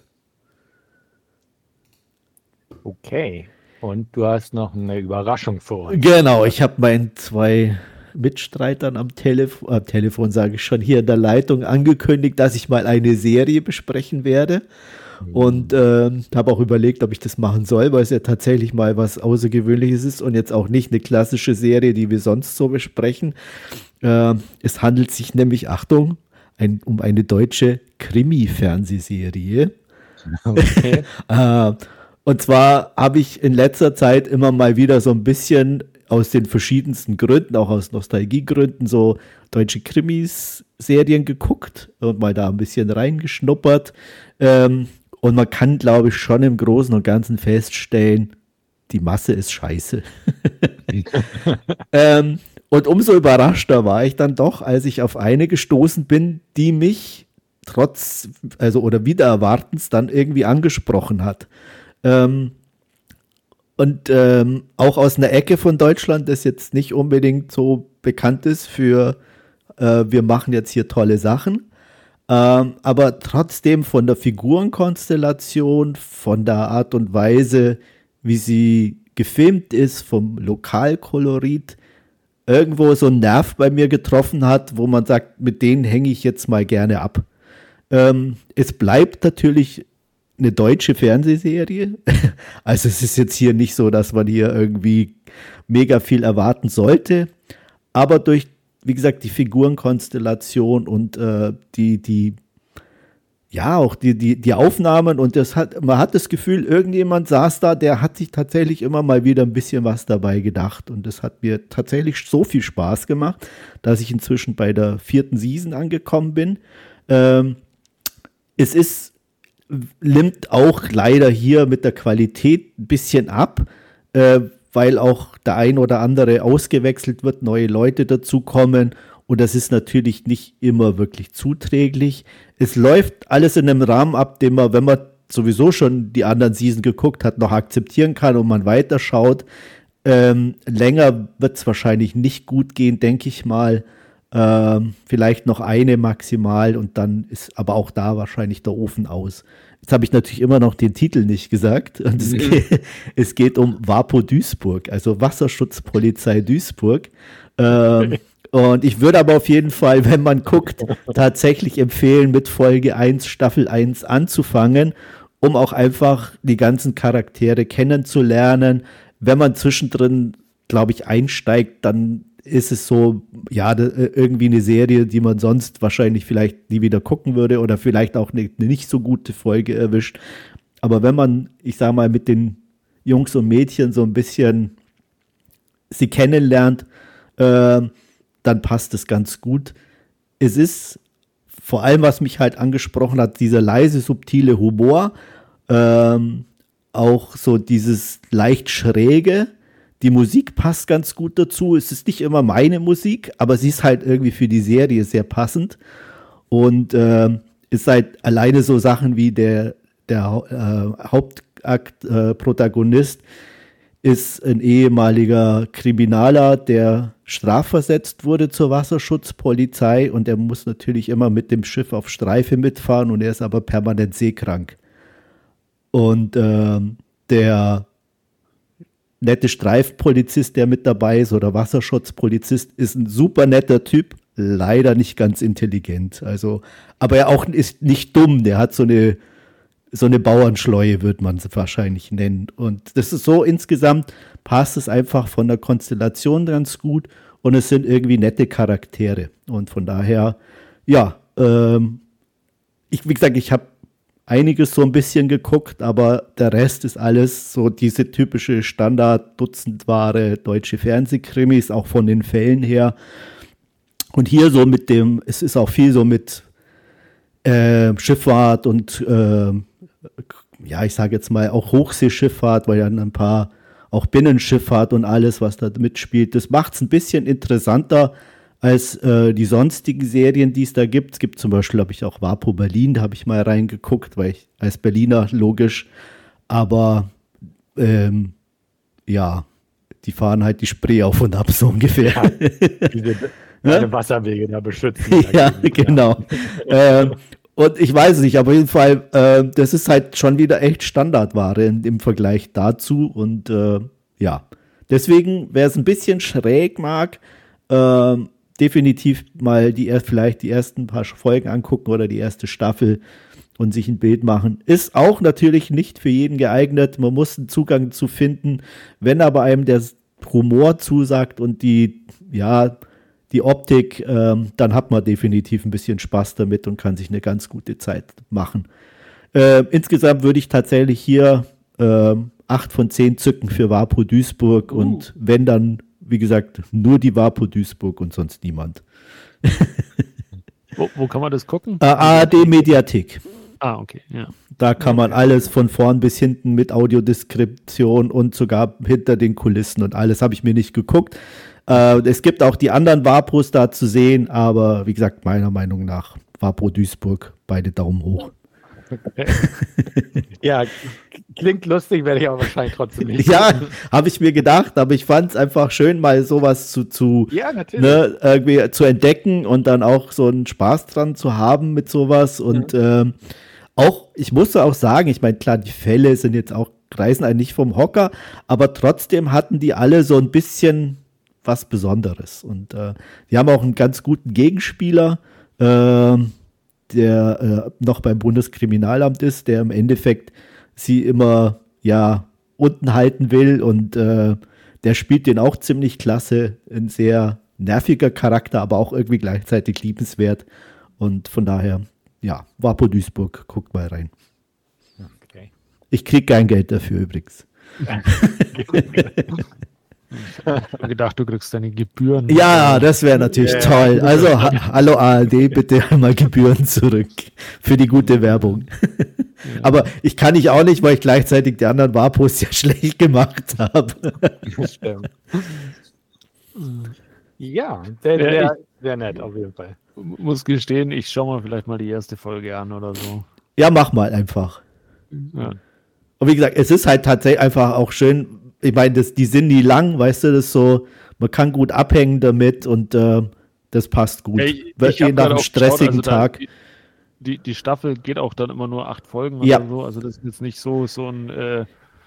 Okay. Und du hast noch eine Überraschung vor uns. Genau, ich habe meinen 2 Mitstreitern am Telefon sage ich schon, hier in der Leitung angekündigt, dass ich mal eine Serie besprechen werde. Und habe auch überlegt, ob ich das machen soll, weil es ja tatsächlich mal was Außergewöhnliches ist und jetzt auch nicht eine klassische Serie, die wir sonst so besprechen. Es handelt sich nämlich, Achtung, um eine deutsche Krimi-Fernsehserie. Okay. Und zwar habe ich in letzter Zeit immer mal wieder so ein bisschen aus den verschiedensten Gründen, auch aus Nostalgiegründen, so deutsche Krimis-Serien geguckt und mal da ein bisschen reingeschnuppert. Und man kann, glaube ich, schon im Großen und Ganzen feststellen, die Masse ist scheiße. Und umso überraschter war ich dann doch, als ich auf eine gestoßen bin, die mich oder wider Erwartens dann irgendwie angesprochen hat. Auch aus einer Ecke von Deutschland, das jetzt nicht unbedingt so bekannt ist für wir machen jetzt hier tolle Sachen, aber trotzdem von der Figurenkonstellation, von der Art und Weise, wie sie gefilmt ist, vom Lokalkolorit, irgendwo so einen Nerv bei mir getroffen hat, wo man sagt, mit denen hänge ich jetzt mal gerne ab. Es bleibt natürlich eine deutsche Fernsehserie. Also es ist jetzt hier nicht so, dass man hier irgendwie mega viel erwarten sollte. Aber durch, wie gesagt, die Figurenkonstellation und die Aufnahmen und man hat das Gefühl, irgendjemand saß da, der hat sich tatsächlich immer mal wieder ein bisschen was dabei gedacht. Und das hat mir tatsächlich so viel Spaß gemacht, dass ich inzwischen bei der 4. Season angekommen bin. Nimmt auch leider hier mit der Qualität ein bisschen ab, weil auch der ein oder andere ausgewechselt wird, neue Leute dazukommen und das ist natürlich nicht immer wirklich zuträglich. Es läuft alles in einem Rahmen ab, den man, wenn man sowieso schon die anderen Season geguckt hat, noch akzeptieren kann und man weiterschaut. Länger wird es wahrscheinlich nicht gut gehen, denke ich mal. Vielleicht noch eine maximal und dann ist aber auch da wahrscheinlich der Ofen aus. Jetzt habe ich natürlich immer noch den Titel nicht gesagt. Und es geht um WaPo Duisburg, also Wasserschutzpolizei Duisburg. Und ich würde aber auf jeden Fall, wenn man guckt, tatsächlich empfehlen, mit Folge 1, Staffel 1 anzufangen um auch einfach die ganzen Charaktere kennenzulernen. Wenn man zwischendrin, glaube ich, einsteigt, dann ist es so, ja, irgendwie eine Serie, die man sonst wahrscheinlich vielleicht nie wieder gucken würde oder vielleicht auch eine nicht so gute Folge erwischt. Aber wenn man, ich sag mal, mit den Jungs und Mädchen so ein bisschen sie kennenlernt, dann passt es ganz gut. Es ist vor allem, was mich halt angesprochen hat, dieser leise, subtile Humor, auch so dieses leicht Schräge. Die Musik passt ganz gut dazu. Es ist nicht immer meine Musik, aber sie ist halt irgendwie für die Serie sehr passend. Und ist halt alleine so Sachen wie der Hauptakt-Protagonist ist ein ehemaliger Kriminaler, der strafversetzt wurde zur Wasserschutzpolizei und er muss natürlich immer mit dem Schiff auf Streife mitfahren und er ist aber permanent seekrank. Und der nette Streifpolizist, der mit dabei ist, oder Wasserschutzpolizist, ist ein super netter Typ, leider nicht ganz intelligent. Also, aber er auch ist nicht dumm, der hat so eine Bauernschleue, würde man sie wahrscheinlich nennen. Und das ist so, insgesamt passt es einfach von der Konstellation ganz gut und es sind irgendwie nette Charaktere. Und von daher, ja, wie gesagt, ich habe einiges so ein bisschen geguckt, aber der Rest ist alles so diese typische Standard-Dutzendware deutsche Fernsehkrimis, auch von den Fällen her. Und hier so es ist auch viel so mit Schifffahrt und ja, ich sage jetzt mal auch Hochseeschifffahrt, weil ja ein paar auch Binnenschifffahrt und alles, was da mitspielt. Das macht es ein bisschen interessanter als die sonstigen Serien, die es da gibt. Es gibt zum Beispiel, glaube ich, auch Vapo Berlin, da habe ich mal reingeguckt, weil ich als Berliner logisch, aber ja, die fahren halt die Spree auf und ab, so ungefähr. Ja, diese Wasserwege da beschützen. Ja, genau. Und ich weiß es nicht, aber auf jeden Fall, das ist halt schon wieder echt Standardware im Vergleich dazu. Und ja, deswegen, wer es ein bisschen schräg mag, definitiv mal vielleicht die ersten paar Folgen angucken oder die erste Staffel und sich ein Bild machen. Ist auch natürlich nicht für jeden geeignet. Man muss einen Zugang zu finden. Wenn aber einem der Humor zusagt und die Optik, dann hat man definitiv ein bisschen Spaß damit und kann sich eine ganz gute Zeit machen. Insgesamt würde ich tatsächlich hier 8 von 10 zücken für Vapo Duisburg und wenn dann, wie gesagt, nur die Vapo Duisburg und sonst niemand. Wo kann man das gucken? ARD Mediathek. Ah, okay, ja. Da kann man alles von vorn bis hinten mit Audiodeskription und sogar hinter den Kulissen und alles, habe ich mir nicht geguckt. Es gibt auch die anderen Vapos da zu sehen, aber wie gesagt, meiner Meinung nach Vapo Duisburg, beide Daumen hoch. Ja, klingt lustig, werde ich aber wahrscheinlich trotzdem nicht. Ja, habe ich mir gedacht, aber ich fand es einfach schön, mal sowas irgendwie zu entdecken und dann auch so einen Spaß dran zu haben mit sowas. Und auch, ich musste auch sagen, ich meine, klar, die Fälle sind jetzt auch, reißen einen nicht vom Hocker, aber trotzdem hatten die alle so ein bisschen was Besonderes. Und die haben auch einen ganz guten Gegenspieler, der noch beim Bundeskriminalamt ist, der im Endeffekt sie immer unten halten will und der spielt den auch ziemlich klasse, ein sehr nerviger Charakter, aber auch irgendwie gleichzeitig liebenswert und von daher, ja, Vapo Duisburg, guckt mal rein. Okay. Ich krieg kein Geld dafür übrigens. Ich habe gedacht, du kriegst deine Gebühren. Ja, das wäre natürlich toll. Also, hallo ARD, bitte einmal Gebühren zurück für die gute Werbung. Ja. Aber ich kann nicht auch nicht, weil ich gleichzeitig die anderen Vapos ja schlecht gemacht habe. Stimmt. Ja, sehr nett auf jeden Fall. Muss gestehen, ich schaue mir vielleicht mal die erste Folge an oder so. Ja, mach mal einfach. Ja. Und wie gesagt, es ist halt tatsächlich einfach auch schön. Ich meine, die sind nie lang, weißt du, das ist so, man kann gut abhängen damit und das passt gut. Ich nach einem stressigen Tag. Die Staffel geht auch dann immer nur 8 Folgen oder so, also das ist jetzt nicht so ein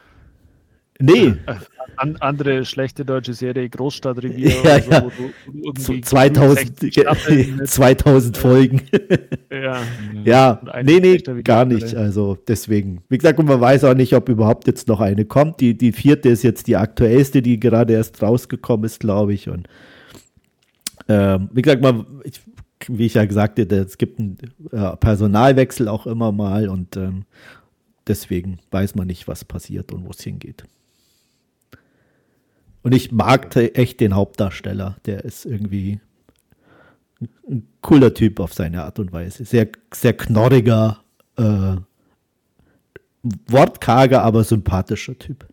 andere schlechte deutsche Serie, Großstadtrevier oder so, wo du 2000 Folgen. Ja, Und eine schlechter wie die gar andere. nicht. Also deswegen. Wie gesagt, und man weiß auch nicht, ob überhaupt jetzt noch eine kommt. Die vierte ist jetzt die aktuellste, die gerade erst rausgekommen ist, glaube ich. Und wie gesagt, wie ich ja gesagt hatte, es gibt einen Personalwechsel auch immer mal und deswegen weiß man nicht, was passiert und wo es hingeht. Und ich mag echt den Hauptdarsteller. Der ist irgendwie ein cooler Typ auf seine Art und Weise. Sehr, sehr knorriger, wortkarger, aber sympathischer Typ.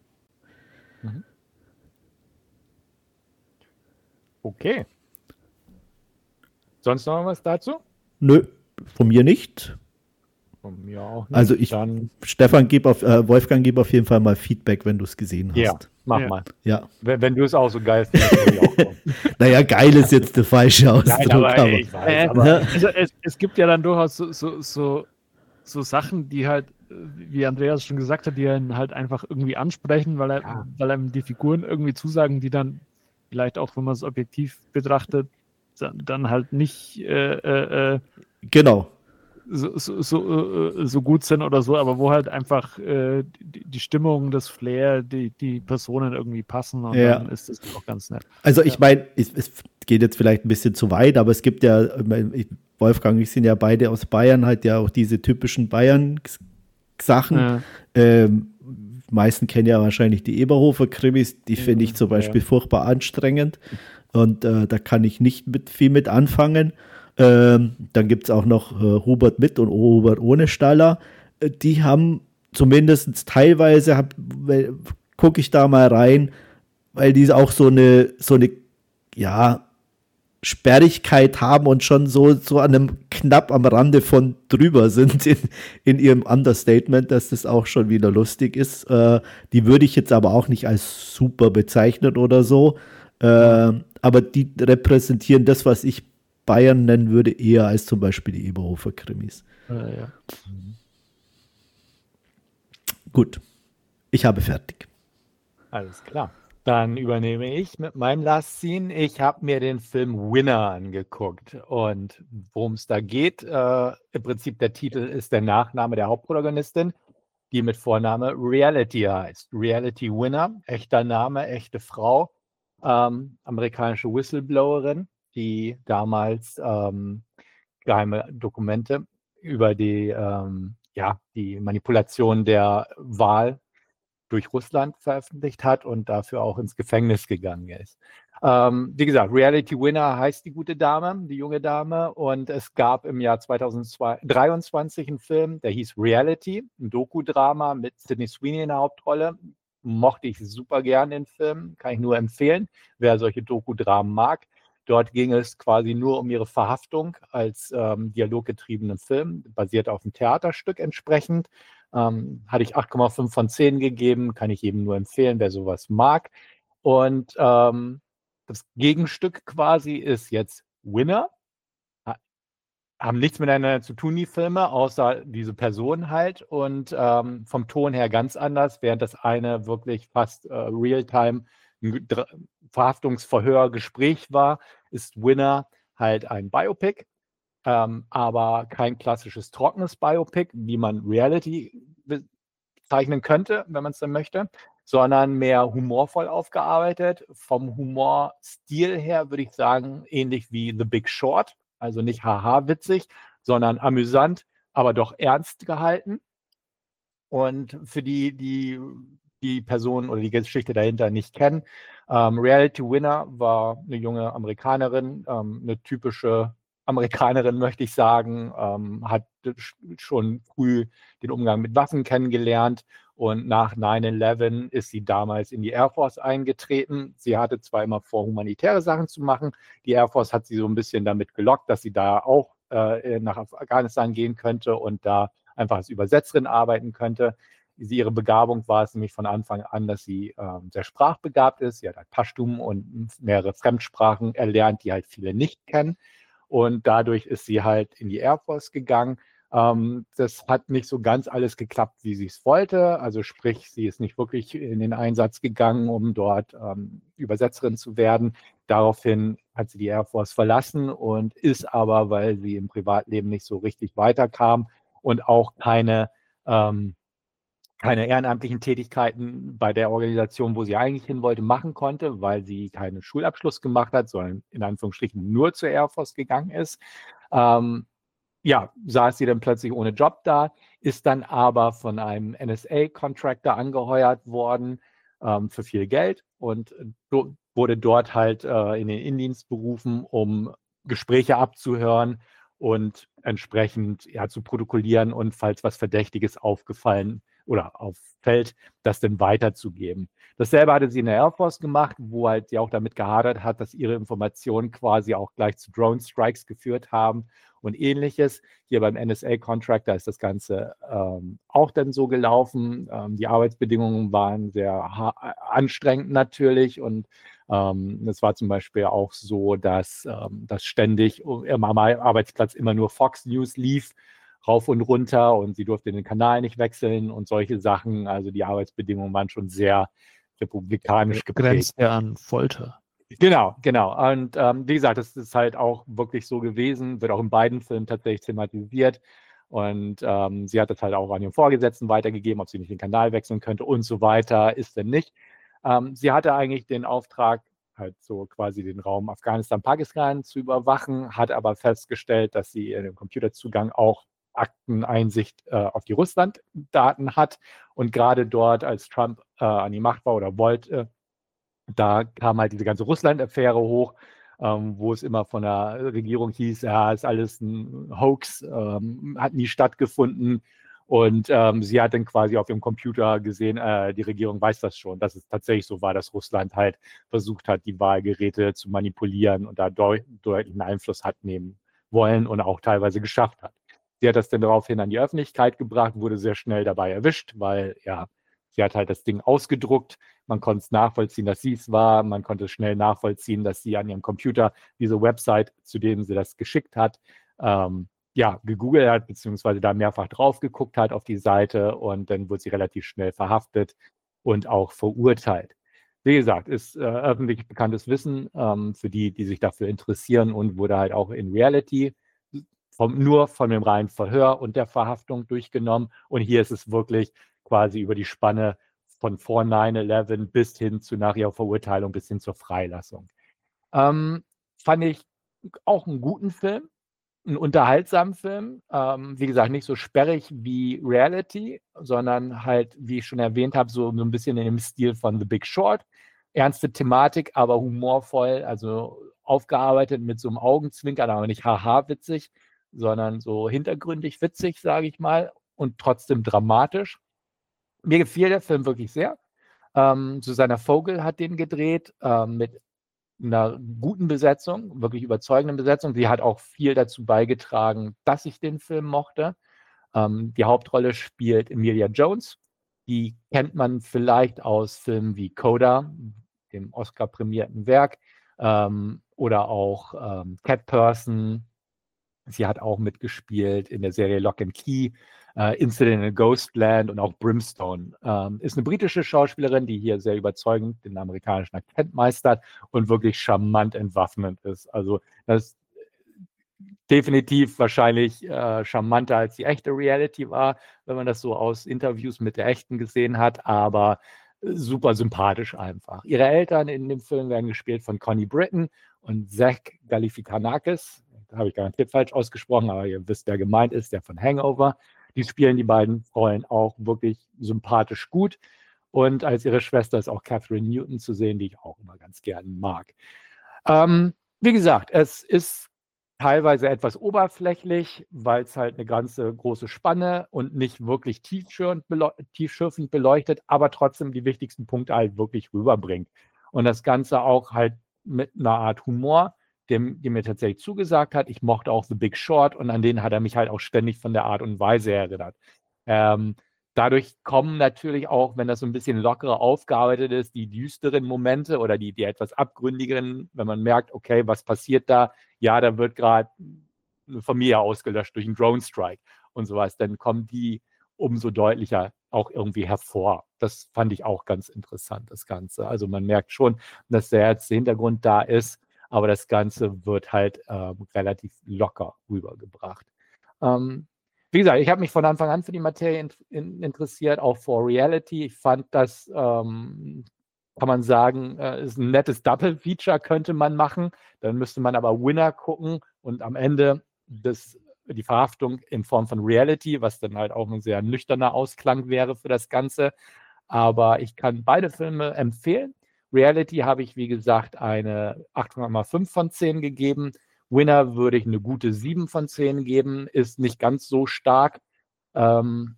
Okay. Sonst noch was dazu? Nö, von mir nicht. Von mir auch nicht. Also Dann, Wolfgang, gib auf jeden Fall mal Feedback, wenn du es gesehen hast. ja, mach Ja. mal. Ja. Wenn du es auch so geil findest, würde ich auch kommen. Naja, geil ist jetzt der falsche Ausdruck. Nein, aber aber ich weiß, aber Also es gibt ja dann durchaus so Sachen, die halt, wie Andreas schon gesagt hat, die einen halt einfach irgendwie ansprechen, weil einem die Figuren irgendwie zusagen, die dann vielleicht auch, wenn man es objektiv betrachtet, dann halt nicht genau. so gut sind oder so, aber wo halt einfach die Stimmung, das Flair, die Personen irgendwie passen und Ja. dann ist das auch ganz nett. Also ich meine, es geht jetzt vielleicht ein bisschen zu weit, aber es gibt ja, Wolfgang, wir sind ja beide aus Bayern, halt ja auch diese typischen Bayern-Sachen. Ja. Meisten kennen ja wahrscheinlich die Eberhofer-Krimis, die finde ich zum Beispiel furchtbar anstrengend und da kann ich nicht viel mit anfangen. Dann gibt es auch noch Hubert mit und Hubert ohne Staller. Die haben zumindest teilweise, gucke ich da mal rein, weil die auch so eine ja, Sperrigkeit haben und schon so an einem knapp am Rande von drüber sind in ihrem Understatement, dass das auch schon wieder lustig ist. Die würde ich jetzt aber auch nicht als super bezeichnen oder so. Aber die repräsentieren das, was ich Bayern nennen würde, eher als zum Beispiel die Eberhofer-Krimis. Ja. Gut, ich habe fertig. alles klar. Dann übernehme ich mit meinem Last Scene. Ich habe mir den Film Winner angeguckt und worum es da geht, im Prinzip der Titel ist der Nachname der Hauptprotagonistin, die mit Vorname Reality heißt. Reality Winner, echter Name, echte Frau, amerikanische Whistleblowerin, die damals geheime Dokumente über die Manipulation der Wahl durch Russland veröffentlicht hat und dafür auch ins Gefängnis gegangen ist. Wie gesagt, Reality Winner heißt die gute Dame, die junge Dame, und es gab im Jahr 2023 einen Film, der hieß Reality, ein Doku-Drama mit Sydney Sweeney in der Hauptrolle. Mochte ich super gern den Film, kann ich nur empfehlen, wer solche Doku-Dramen mag. Dort ging es quasi nur um ihre Verhaftung als dialoggetriebenen Film, basiert auf einem Theaterstück entsprechend. Hatte ich 8,5 von 10 gegeben, kann ich jedem nur empfehlen, wer sowas mag. Und das Gegenstück quasi ist jetzt Winner. Haben nichts miteinander zu tun, die Filme, außer diese Person halt. Und vom Ton her ganz anders, während das eine wirklich fast real-time ein Verhaftungsverhör-Gespräch war, ist Winner halt ein Biopic. Aber kein klassisches trockenes Biopic, wie man Reality bezeichnen könnte, wenn man es dann möchte, sondern mehr humorvoll aufgearbeitet. Vom Humorstil her würde ich sagen, ähnlich wie The Big Short, also nicht haha witzig, sondern amüsant, aber doch ernst gehalten. Und für die Person oder die Geschichte dahinter nicht kennen, Reality Winner war eine junge Amerikanerin, eine typische Amerikanerin, möchte ich sagen, hat schon früh den Umgang mit Waffen kennengelernt und nach 9/11 ist sie damals in die Air Force eingetreten. Sie hatte zwar immer vor, humanitäre Sachen zu machen, die Air Force hat sie so ein bisschen damit gelockt, dass sie da auch nach Afghanistan gehen könnte und da einfach als Übersetzerin arbeiten könnte. Ihre Begabung war es nämlich von Anfang an, dass sie sehr sprachbegabt ist. Sie hat halt Pashtum und mehrere Fremdsprachen erlernt, die halt viele nicht kennen. Und dadurch ist sie halt in die Air Force gegangen. Das hat nicht so ganz alles geklappt, wie sie es wollte. Also sprich, sie ist nicht wirklich in den Einsatz gegangen, um dort Übersetzerin zu werden. Daraufhin hat sie die Air Force verlassen und ist aber, weil sie im Privatleben nicht so richtig weiterkam und auch keine ehrenamtlichen Tätigkeiten bei der Organisation, wo sie eigentlich hin wollte, machen konnte, weil sie keinen Schulabschluss gemacht hat, sondern in Anführungsstrichen nur zur Air Force gegangen ist. Saß sie dann plötzlich ohne Job da, ist dann aber von einem NSA-Contractor angeheuert worden für viel Geld und wurde dort halt in den Innendienst berufen, um Gespräche abzuhören und entsprechend zu protokollieren und falls was Verdächtiges aufgefallen oder auffällt, das dann weiterzugeben. Dasselbe hatte sie in der Air Force gemacht, wo halt sie auch damit gehadert hat, dass ihre Informationen quasi auch gleich zu Drone-Strikes geführt haben und ähnliches. Hier beim NSA-Contractor ist das Ganze auch dann so gelaufen. Die Arbeitsbedingungen waren sehr anstrengend natürlich und es war zum Beispiel auch so, dass ständig am Arbeitsplatz immer nur Fox News lief, rauf und runter und sie durfte den Kanal nicht wechseln und solche Sachen. Also die Arbeitsbedingungen waren schon sehr republikanisch geprägt. Grenzt ja an Folter. Genau. Und wie gesagt, das ist halt auch wirklich so gewesen, wird auch in beiden Filmen tatsächlich thematisiert. Und sie hat das halt auch an ihren Vorgesetzten weitergegeben, ob sie nicht den Kanal wechseln könnte und so weiter, ist denn nicht. Sie hatte eigentlich den Auftrag, halt so quasi den Raum Afghanistan, Pakistan zu überwachen, hat aber festgestellt, dass sie in dem Computerzugang auch Akteneinsicht auf die Russland-Daten hat. Und gerade dort, als Trump an die Macht war oder wollte, da kam halt diese ganze Russland-Affäre hoch, wo es immer von der Regierung hieß, ja, ist alles ein Hoax, hat nie stattgefunden. Und sie hat dann quasi auf ihrem Computer gesehen, die Regierung weiß das schon, dass es tatsächlich so war, dass Russland halt versucht hat, die Wahlgeräte zu manipulieren und da deutlichen Einfluss hat nehmen wollen und auch teilweise geschafft hat. Sie hat das dann daraufhin an die Öffentlichkeit gebracht, wurde sehr schnell dabei erwischt, weil sie hat halt das Ding ausgedruckt. Man konnte es nachvollziehen, dass sie es war. Man konnte schnell nachvollziehen, dass sie an ihrem Computer diese Website, zu dem sie das geschickt hat, gegoogelt hat, beziehungsweise da mehrfach drauf geguckt hat auf die Seite und dann wurde sie relativ schnell verhaftet und auch verurteilt. Wie gesagt, ist öffentlich bekanntes Wissen für die sich dafür interessieren und wurde halt auch in Reality nur von dem reinen Verhör und der Verhaftung durchgenommen. Und hier ist es wirklich quasi über die Spanne von vor 9/11 bis hin zu nach ihrer Verurteilung, bis hin zur Freilassung. Fand ich auch einen guten Film, einen unterhaltsamen Film. Wie gesagt, nicht so sperrig wie Reality, sondern halt, wie ich schon erwähnt habe, so ein bisschen in dem Stil von The Big Short. Ernste Thematik, aber humorvoll, also aufgearbeitet mit so einem Augenzwinkern, aber nicht haha witzig, sondern so hintergründig witzig, sage ich mal, und trotzdem dramatisch. Mir gefiel der Film wirklich sehr. Susanna Vogel hat den gedreht mit einer guten Besetzung, wirklich überzeugenden Besetzung. Sie hat auch viel dazu beigetragen, dass ich den Film mochte. Die Hauptrolle spielt Emilia Jones. Die kennt man vielleicht aus Filmen wie Coda, dem Oscar-prämierten Werk, oder auch Cat Person. Sie hat auch mitgespielt in der Serie Lock and Key, Incident in Ghostland und auch Brimstone. Ist eine britische Schauspielerin, die hier sehr überzeugend den amerikanischen Akzent meistert und wirklich charmant entwaffnend ist. Also das ist definitiv wahrscheinlich charmanter als die echte Reality war, wenn man das so aus Interviews mit der echten gesehen hat, aber super sympathisch einfach. Ihre Eltern in dem Film werden gespielt von Connie Britton und Zach Galifianakis. Habe ich garantiert falsch ausgesprochen, aber ihr wisst, wer gemeint ist, der von Hangover. Die spielen die beiden Rollen auch wirklich sympathisch gut. Und als ihre Schwester ist auch Catherine Newton zu sehen, die ich auch immer ganz gerne mag. Wie gesagt, es ist teilweise etwas oberflächlich, weil es halt eine ganze große Spanne und nicht wirklich tiefschürfend beleuchtet, aber trotzdem die wichtigsten Punkte halt wirklich rüberbringt. Und das Ganze auch halt mit einer Art Humor, die mir tatsächlich zugesagt hat. Ich mochte auch The Big Short und an den hat er mich halt auch ständig von der Art und Weise erinnert. Dadurch kommen natürlich auch, wenn das so ein bisschen lockerer aufgearbeitet ist, die düsteren Momente oder die etwas abgründigeren, wenn man merkt, okay, was passiert da? Ja, da wird gerade eine Familie ausgelöscht durch einen Drone-Strike und sowas. Dann kommen die umso deutlicher auch irgendwie hervor. Das fand ich auch ganz interessant, das Ganze. Also man merkt schon, dass der Hintergrund da ist, aber das Ganze wird halt relativ locker rübergebracht. Wie gesagt, ich habe mich von Anfang an für die Materie interessiert, auch for Reality. Ich fand das, kann man sagen, ist ein nettes Double-Feature, könnte man machen. Dann müsste man aber Winner gucken und am Ende die Verhaftung in Form von Reality, was dann halt auch ein sehr nüchterner Ausklang wäre für das Ganze. Aber ich kann beide Filme empfehlen. Reality habe ich, wie gesagt, eine 8,5 von 10 gegeben. Winner würde ich eine gute 7 von 10 geben. Ist nicht ganz so stark, aber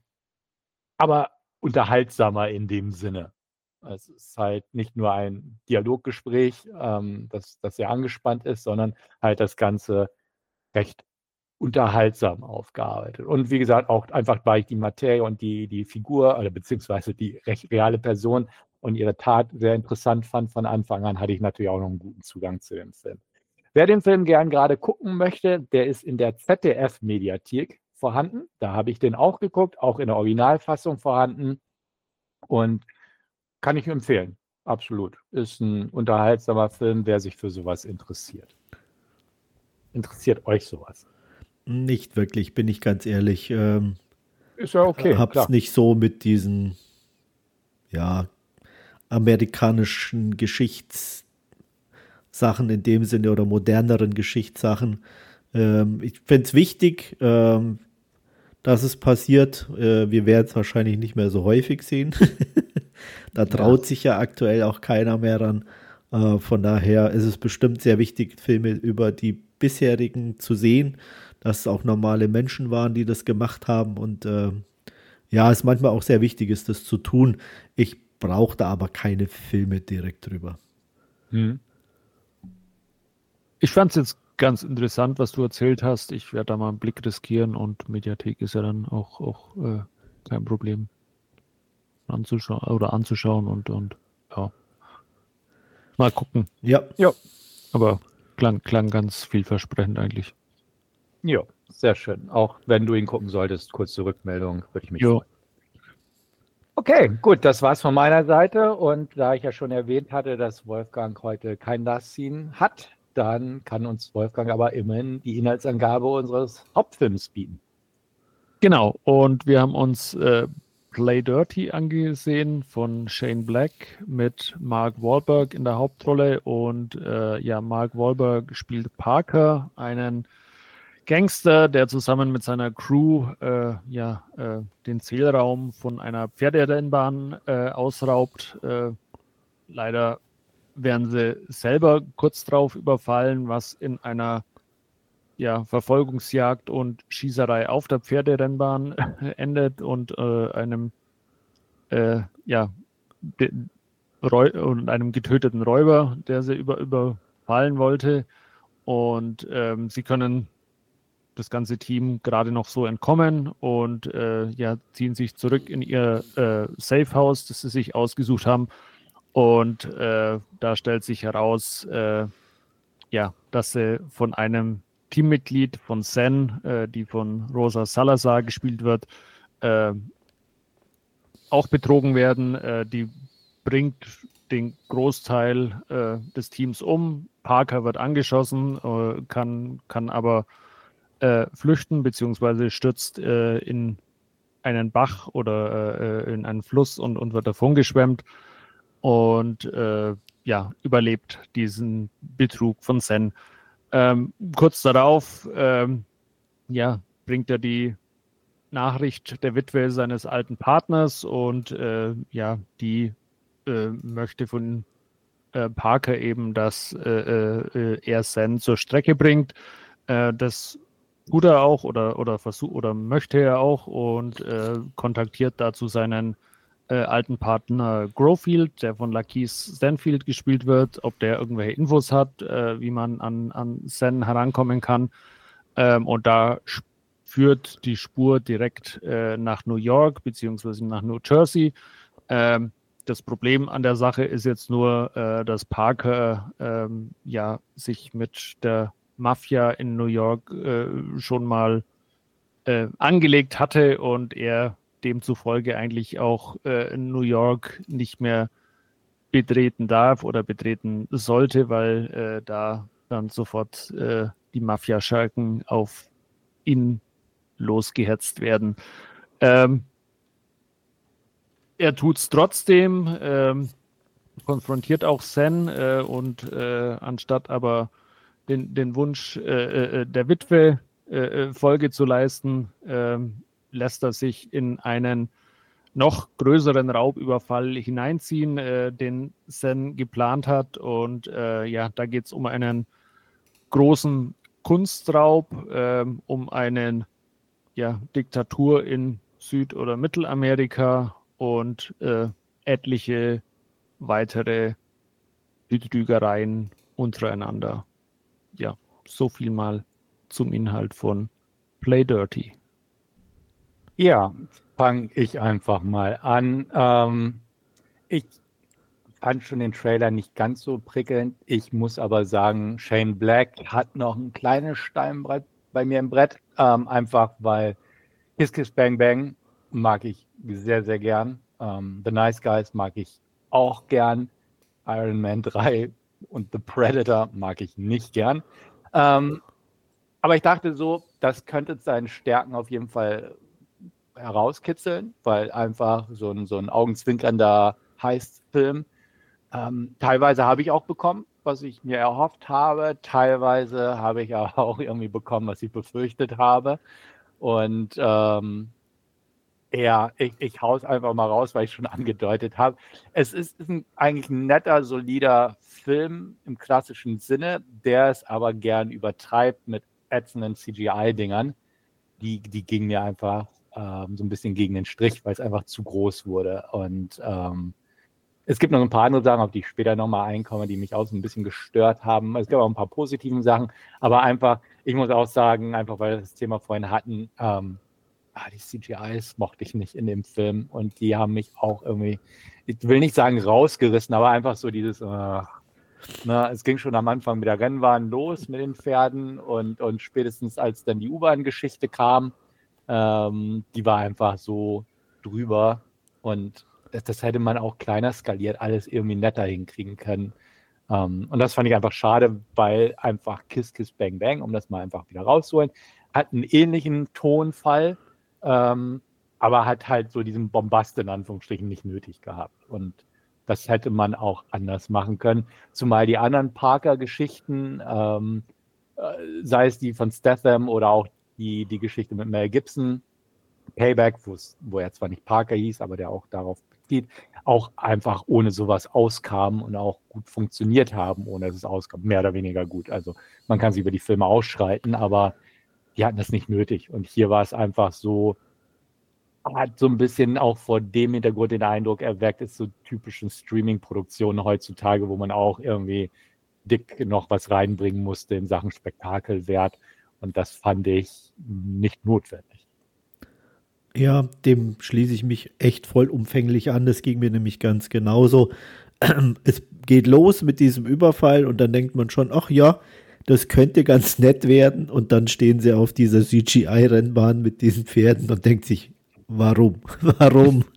unterhaltsamer in dem Sinne. Es ist halt nicht nur ein Dialoggespräch, das sehr angespannt ist, sondern halt das Ganze recht unterhaltsam aufgearbeitet. Und wie gesagt, auch einfach, weil ich die Materie und die Figur oder beziehungsweise die recht reale Person und ihre Tat sehr interessant fand von Anfang an, hatte ich natürlich auch noch einen guten Zugang zu dem Film. Wer den Film gern gerade gucken möchte, der ist in der ZDF-Mediathek vorhanden. Da habe ich den auch geguckt, auch in der Originalfassung vorhanden und kann ich empfehlen. Absolut. Ist ein unterhaltsamer Film, wer sich für sowas interessiert. Interessiert euch sowas? Nicht wirklich, bin ich ganz ehrlich. Ist ja okay, Hab's klar. nicht so mit diesen, ja, amerikanischen Geschichtssachen in dem Sinne oder moderneren Geschichtssachen. Ich fände es wichtig, dass es passiert. Wir werden es wahrscheinlich nicht mehr so häufig sehen. Da traut sich ja aktuell auch keiner mehr ran. Von daher ist es bestimmt sehr wichtig, Filme über die bisherigen zu sehen, dass es auch normale Menschen waren, die das gemacht haben. Und ja, es manchmal auch sehr wichtig ist, das zu tun. Ich brauche da aber keine Filme direkt drüber. Ich fand es jetzt ganz interessant, was du erzählt hast. Ich werde da mal einen Blick riskieren und Mediathek ist ja dann auch kein Problem anzuschauen und ja. Mal gucken. Ja. Aber klang ganz vielversprechend eigentlich. Ja, sehr schön. Auch wenn du ihn gucken solltest, kurze Rückmeldung, würde ich mich Jo. freuen. Okay, gut, das war's von meiner Seite. Und da ich ja schon erwähnt hatte, dass Wolfgang heute kein Last-Scene hat, dann kann uns Wolfgang aber immerhin die Inhaltsangabe unseres Hauptfilms bieten. Genau, und wir haben uns Play Dirty angesehen von Shane Black mit Mark Wahlberg in der Hauptrolle. Und Mark Wahlberg spielt Parker, einen Gangster, der zusammen mit seiner Crew den Zählraum von einer Pferderennbahn ausraubt. Leider werden sie selber kurz drauf überfallen, was in einer Verfolgungsjagd und Schießerei auf der Pferderennbahn endet und einem getöteten Räuber, der sie überfallen wollte. Und sie können das ganze Team gerade noch so entkommen und ziehen sich zurück in ihr Safehouse, das sie sich ausgesucht haben. Und da stellt sich heraus, dass sie von einem Teammitglied von Sen, die von Rosa Salazar gespielt wird, auch betrogen werden. Die bringt den Großteil des Teams um. Parker wird angeschossen, kann aber flüchten, beziehungsweise stürzt in einen Bach oder in einen Fluss und wird davongeschwemmt und überlebt diesen Betrug von Sen. Kurz darauf bringt er die Nachricht der Witwe seines alten Partners und die möchte von Parker eben, dass er Sen zur Strecke bringt. Das tut er auch oder versucht oder möchte er auch und kontaktiert dazu seinen alten Partner Grofield, der von Lakeith Stanfield gespielt wird, ob der irgendwelche Infos hat, wie man an Sen herankommen kann. Und da führt die Spur direkt nach New York beziehungsweise nach New Jersey. Das Problem an der Sache ist jetzt nur, dass Parker sich mit der Mafia in New York schon mal angelegt hatte und er demzufolge eigentlich auch New York nicht mehr betreten darf oder betreten sollte, weil da dann sofort die Mafia-Schalken auf ihn losgehetzt werden. Er tut es trotzdem, konfrontiert auch Sen und anstatt aber den Wunsch der Witwe Folge zu leisten, lässt er sich in einen noch größeren Raubüberfall hineinziehen, den Sen geplant hat. Und ja, da geht es um einen großen Kunstraub, um eine Diktatur in Süd- oder Mittelamerika und etliche weitere Betrügereien untereinander. Ja, so viel mal zum Inhalt von Play Dirty. Ja, fange ich einfach mal an. Ich fand schon den Trailer nicht ganz so prickelnd. Ich muss aber sagen, Shane Black hat noch ein kleines Steinbrett bei mir im Brett. Einfach weil Kiss Kiss Bang Bang mag ich sehr, sehr gern. The Nice Guys mag ich auch gern. Iron Man 3 und The Predator mag ich nicht gern. Aber ich dachte so, das könnte seine Stärken auf jeden Fall herauskitzeln, weil einfach so ein augenzwinkernder Heist-Film. Teilweise habe ich auch bekommen, was ich mir erhofft habe. Teilweise habe ich auch irgendwie bekommen, was ich befürchtet habe. Und ich hau's einfach mal raus, weil ich schon angedeutet habe. Es ist eigentlich ein netter, solider Film im klassischen Sinne, der es aber gern übertreibt mit ätzenden CGI-Dingern. Die gingen mir einfach so ein bisschen gegen den Strich, weil es einfach zu groß wurde. Und es gibt noch ein paar andere Sachen, auf die ich später nochmal einkomme, die mich auch so ein bisschen gestört haben. Es gab auch ein paar positive Sachen, aber einfach, ich muss auch sagen, einfach weil wir das Thema vorhin hatten, die CGIs mochte ich nicht in dem Film und die haben mich auch irgendwie, ich will nicht sagen rausgerissen, aber einfach so dieses, es ging schon am Anfang mit der Rennbahn los mit den Pferden und spätestens als dann die U-Bahn-Geschichte kam, die war einfach so drüber und das hätte man auch kleiner skaliert, alles irgendwie netter hinkriegen können. Und das fand ich einfach schade, weil einfach Kiss Kiss Bang Bang, um das mal einfach wieder rauszuholen, hat einen ähnlichen Tonfall, aber hat halt so diesen Bombast in Anführungsstrichen nicht nötig gehabt. Und das hätte man auch anders machen können. Zumal die anderen Parker-Geschichten, sei es die von Statham oder auch die Geschichte mit Mel Gibson, Payback, wo er zwar nicht Parker hieß, aber der auch darauf bezieht, auch einfach ohne sowas auskamen und auch gut funktioniert haben, ohne dass es auskam. Mehr oder weniger gut. Also man kann sich über die Filme ausschreiten, aber die hatten das nicht nötig. Und hier war es einfach so, hat so ein bisschen auch vor dem Hintergrund den Eindruck erweckt, ist so typischen Streaming-Produktionen heutzutage, wo man auch irgendwie dick noch was reinbringen musste in Sachen Spektakelwert. Und das fand ich nicht notwendig. Ja, dem schließe ich mich echt vollumfänglich an. Das ging mir nämlich ganz genauso. Es geht los mit diesem Überfall und dann denkt man schon, ach ja, das könnte ganz nett werden. Und dann stehen sie auf dieser CGI-Rennbahn mit diesen Pferden und denkt sich, warum? Warum?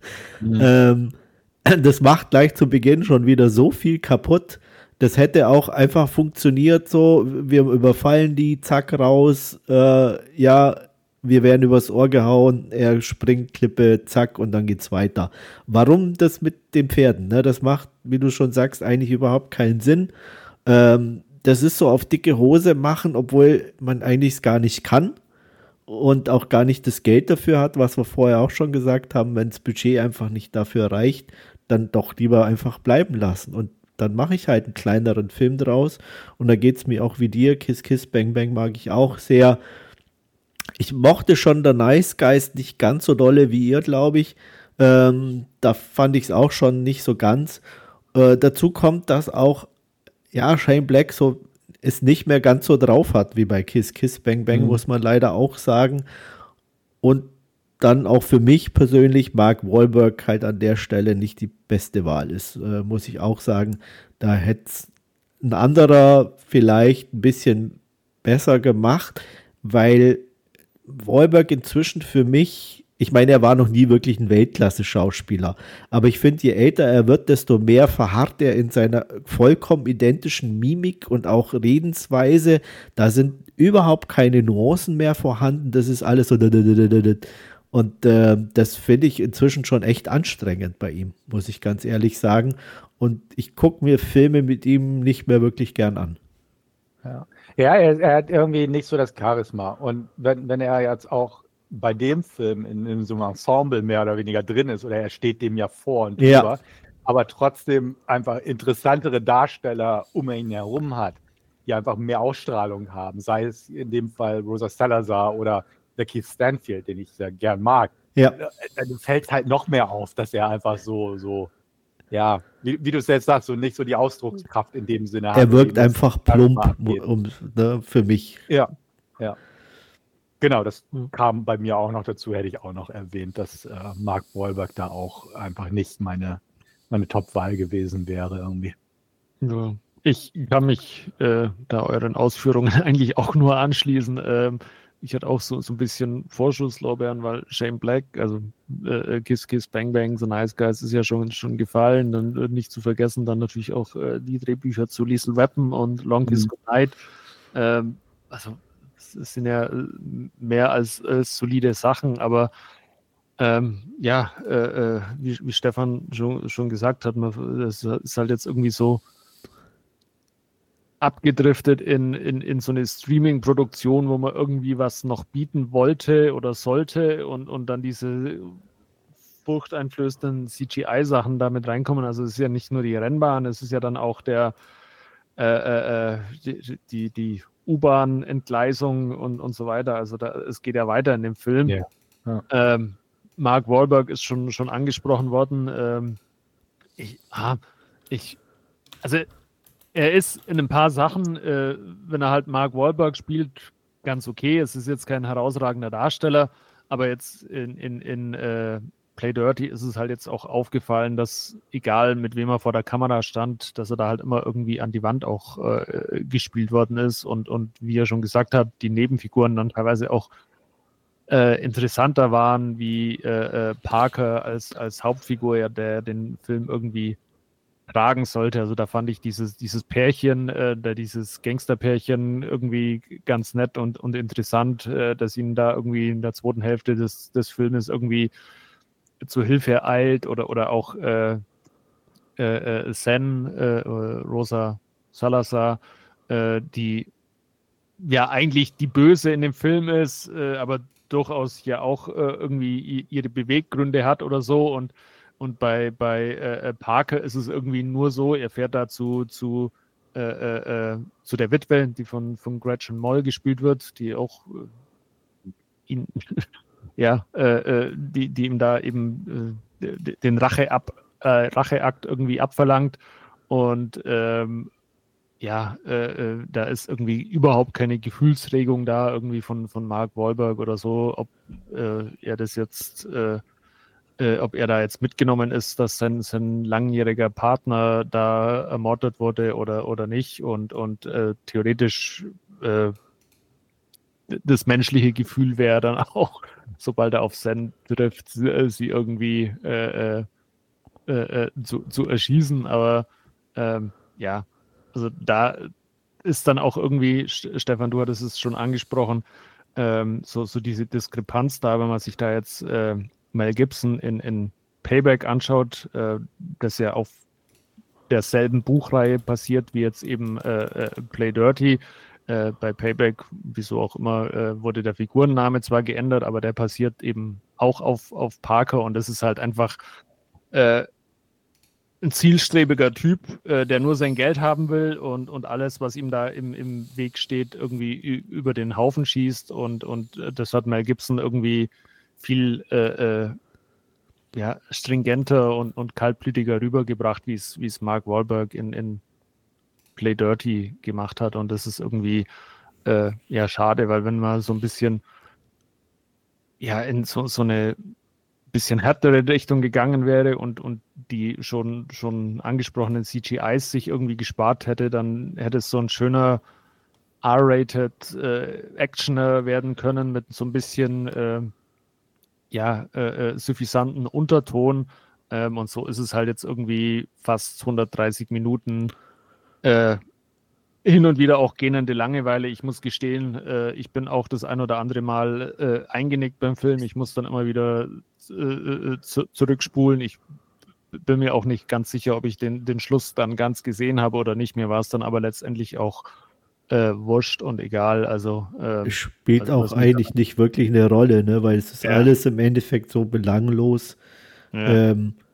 Das macht gleich zu Beginn schon wieder so viel kaputt. Das hätte auch einfach funktioniert so, wir überfallen die, zack, raus, wir werden übers Ohr gehauen, er springt, Klippe, zack, und dann geht's weiter. Warum das mit den Pferden? Ne? Das macht, wie du schon sagst, eigentlich überhaupt keinen Sinn. Das ist so auf dicke Hose machen, obwohl man eigentlich es gar nicht kann und auch gar nicht das Geld dafür hat, was wir vorher auch schon gesagt haben, wenn das Budget einfach nicht dafür reicht, dann doch lieber einfach bleiben lassen. Und dann mache ich halt einen kleineren Film draus. Und da geht es mir auch wie dir. Kiss Kiss Bang Bang mag ich auch sehr. Ich mochte schon The Nice Guys nicht ganz so dolle wie ihr, glaube ich. Da fand ich es auch schon nicht so ganz. Dazu kommt, dass auch Shane Black so es nicht mehr ganz so drauf hat wie bei Kiss Kiss Bang Bang, muss man leider auch sagen. Und dann auch für mich persönlich Mark Wahlberg halt an der Stelle nicht die beste Wahl ist, muss ich auch sagen. Da hätte ein anderer vielleicht ein bisschen besser gemacht, weil Wahlberg inzwischen für mich Ich meine, er war noch nie wirklich ein Weltklasse-Schauspieler. Aber ich finde, je älter er wird, desto mehr verharrt er in seiner vollkommen identischen Mimik und auch Redensweise. Da sind überhaupt keine Nuancen mehr vorhanden. Das ist alles so. Und das finde ich inzwischen schon echt anstrengend bei ihm, muss ich ganz ehrlich sagen. Und ich gucke mir Filme mit ihm nicht mehr wirklich gern an. Ja, er hat irgendwie nicht so das Charisma. Und wenn er jetzt auch bei dem Film in so einem Ensemble mehr oder weniger drin ist, oder er steht dem ja vor und Ja. drüber, aber trotzdem einfach interessantere Darsteller um ihn herum hat, die einfach mehr Ausstrahlung haben, sei es in dem Fall Rosa Salazar oder der Keith Stanfield, den ich sehr gern mag, Ja. dann fällt halt noch mehr auf, dass er einfach so ja, wie du es jetzt sagst, so nicht so die Ausdruckskraft in dem Sinne hat. Er wirkt was einfach Charisma plump, angeht. für mich. Ja. Genau, das kam bei mir auch noch dazu, hätte ich auch noch erwähnt, dass Mark Wahlberg da auch einfach nicht meine Top-Wahl gewesen wäre irgendwie. Ja, ich kann mich da euren Ausführungen eigentlich auch nur anschließen. Ich hatte auch so ein bisschen Vorschusslorbeeren, weil Shane Black, also Kiss Kiss Bang Bang, The Nice Guys ist ja schon gefallen. Dann nicht zu vergessen, dann natürlich auch die Drehbücher zu Lethal Weapon und Long Kiss Goodnight. Also es sind ja mehr als solide Sachen, aber wie Stefan schon gesagt hat, das ist halt jetzt irgendwie so abgedriftet in so eine Streaming-Produktion, wo man irgendwie was noch bieten wollte oder sollte und dann diese furchteinflößenden CGI-Sachen damit reinkommen. Also es ist ja nicht nur die Rennbahn, es ist ja dann auch die U-Bahn-Entgleisung und so weiter. Also es geht ja weiter in dem Film. Ja. Mark Wahlberg ist schon angesprochen worden. Er ist in ein paar Sachen, wenn er halt Mark Wahlberg spielt, ganz okay. Es ist jetzt kein herausragender Darsteller, aber jetzt in Play Dirty ist es halt jetzt auch aufgefallen, dass egal mit wem er vor der Kamera stand, dass er da halt immer irgendwie an die Wand auch gespielt worden ist und wie er schon gesagt hat, die Nebenfiguren dann teilweise auch interessanter waren, wie Parker als Hauptfigur, ja, der den Film irgendwie tragen sollte. Also da fand ich dieses Pärchen, dieses Gangsterpärchen irgendwie ganz nett und interessant, dass ihnen da irgendwie in der zweiten Hälfte des Filmes irgendwie zur Hilfe eilt oder auch Rosa Salazar, die ja eigentlich die Böse in dem Film ist, aber durchaus ja auch irgendwie ihre Beweggründe hat oder so und bei Parker ist es irgendwie nur so, er fährt da zu der Witwe, die von Gretchen Moll gespielt wird, die auch ihn die ihm da eben den Racheakt irgendwie abverlangt und da ist irgendwie überhaupt keine Gefühlsregung da irgendwie von Mark Wahlberg oder so, ob er da jetzt mitgenommen ist, dass sein langjähriger Partner da ermordet wurde oder nicht und theoretisch das menschliche Gefühl wäre dann auch, sobald er auf Zen trifft, sie irgendwie zu erschießen, aber also da ist dann auch irgendwie, Stefan, du hattest es schon angesprochen, so diese Diskrepanz da, wenn man sich da jetzt Mel Gibson in Payback anschaut, das ja auf derselben Buchreihe passiert wie jetzt eben Play Dirty. Bei Payback, wieso auch immer, wurde der Figurenname zwar geändert, aber der passiert eben auch auf Parker und das ist halt einfach ein zielstrebiger Typ, der nur sein Geld haben will und alles, was ihm da im Weg steht, irgendwie über den Haufen schießt und das hat Mel Gibson irgendwie viel stringenter und kaltblütiger rübergebracht, wie es Mark Wahlberg in Play Dirty gemacht hat und das ist irgendwie schade, weil wenn man so ein bisschen in so eine bisschen härtere Richtung gegangen wäre und die schon angesprochenen CGIs sich irgendwie gespart hätte, dann hätte es so ein schöner R-rated Actioner werden können mit so ein bisschen suffisanten Unterton. Und so ist es halt jetzt irgendwie fast 130 Minuten hin und wieder auch gähnende Langeweile. Ich muss gestehen, ich bin auch das ein oder andere Mal eingenickt beim Film. Ich muss dann immer wieder zurückspulen. Ich bin mir auch nicht ganz sicher, ob ich den Schluss dann ganz gesehen habe oder nicht. Mir war es dann aber letztendlich auch wurscht und egal. Also es spielt auch eigentlich nicht wirklich eine Rolle, ne? Weil es ist alles im Endeffekt so belanglos. Ja.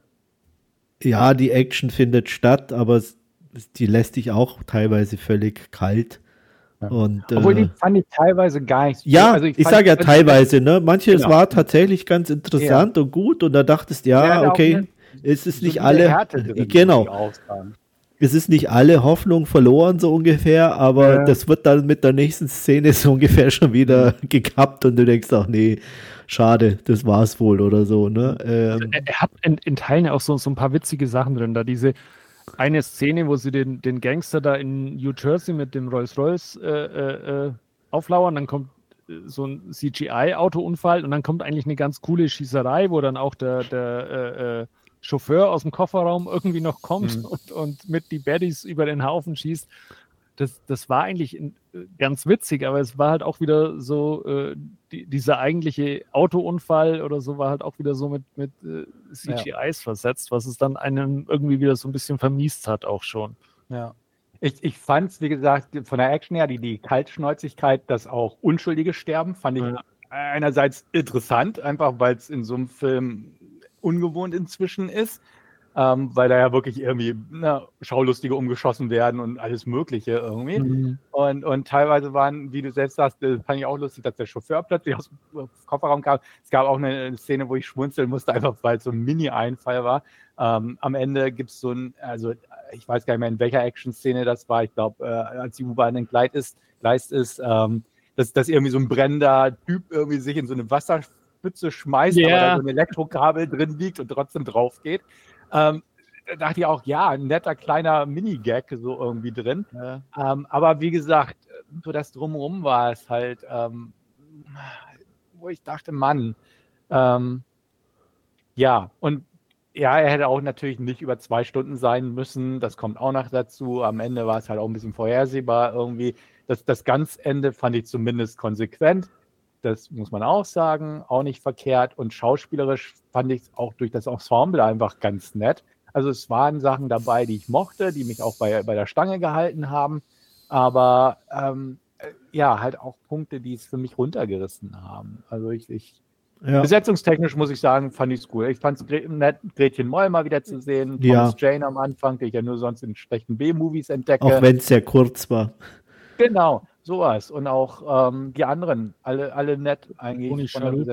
Die Action findet statt, aber die lässt dich auch teilweise völlig kalt. Ja. Und, obwohl die fand ich teilweise gar nicht so. Ja, also ich sage ja teilweise, ne? Manches war tatsächlich ganz interessant und gut und da dachtest, okay, es ist nicht alle, genau, es ist nicht alle Hoffnung verloren, so ungefähr, aber das wird dann mit der nächsten Szene so ungefähr schon wieder gekappt und du denkst auch, nee, schade, das war's wohl oder so, ne? Er hat in Teilen auch so ein paar witzige Sachen drin, da diese eine Szene, wo sie den Gangster da in New Jersey mit dem Rolls-Royce auflauern, dann kommt so ein CGI-Autounfall und dann kommt eigentlich eine ganz coole Schießerei, wo dann auch der Chauffeur aus dem Kofferraum irgendwie noch kommt und mit die Baddies über den Haufen schießt. Das war eigentlich ganz witzig, aber es war halt auch wieder so, dieser eigentliche Autounfall oder so war halt auch wieder so mit CGIs versetzt, was es dann einem irgendwie wieder so ein bisschen vermiest hat auch schon. Ja. Ich fand es, wie gesagt, von der Action her, die Kaltschnäuzigkeit, dass auch Unschuldige sterben, fand ich einerseits interessant, einfach weil es in so einem Film ungewohnt inzwischen ist. Weil da ja wirklich irgendwie Schaulustige umgeschossen werden und alles Mögliche irgendwie. Mhm. Und teilweise waren, wie du selbst sagst, fand ich auch lustig, dass der Chauffeur plötzlich aus dem Kofferraum kam. Es gab auch eine Szene, wo ich schmunzeln musste, einfach weil es so ein Mini-Einfall war. Am Ende gibt es so ein, also ich weiß gar nicht mehr, in welcher Action-Szene das war. Ich glaube, als die U-Bahn entgleist ist, dass irgendwie so ein brennender Typ irgendwie sich in so eine Wasserspitze schmeißt, aber da so ein Elektrokabel drin liegt und trotzdem drauf geht. Da dachte ich auch, ein netter kleiner Mini-Gag so irgendwie drin. Ja. Aber wie gesagt, so das Drumherum war es halt, wo ich dachte, Mann, und er hätte auch natürlich nicht über 2 Stunden sein müssen. Das kommt auch noch dazu. Am Ende war es halt auch ein bisschen vorhersehbar irgendwie. Das ganz Ende fand ich zumindest konsequent. Das muss man auch sagen, auch nicht verkehrt. Und schauspielerisch fand ich es auch durch das Ensemble einfach ganz nett. Also es waren Sachen dabei, die ich mochte, die mich auch bei der Stange gehalten haben. Aber halt auch Punkte, die es für mich runtergerissen haben. Also besetzungstechnisch muss ich sagen, fand ich es cool. Ich fand es nett, Gretchen Moll mal wieder zu sehen. Thomas Jane am Anfang, den ich ja nur sonst in schlechten B-Movies entdecke. Auch wenn es sehr kurz war. Genau, sowas. Und auch die anderen, alle nett eigentlich.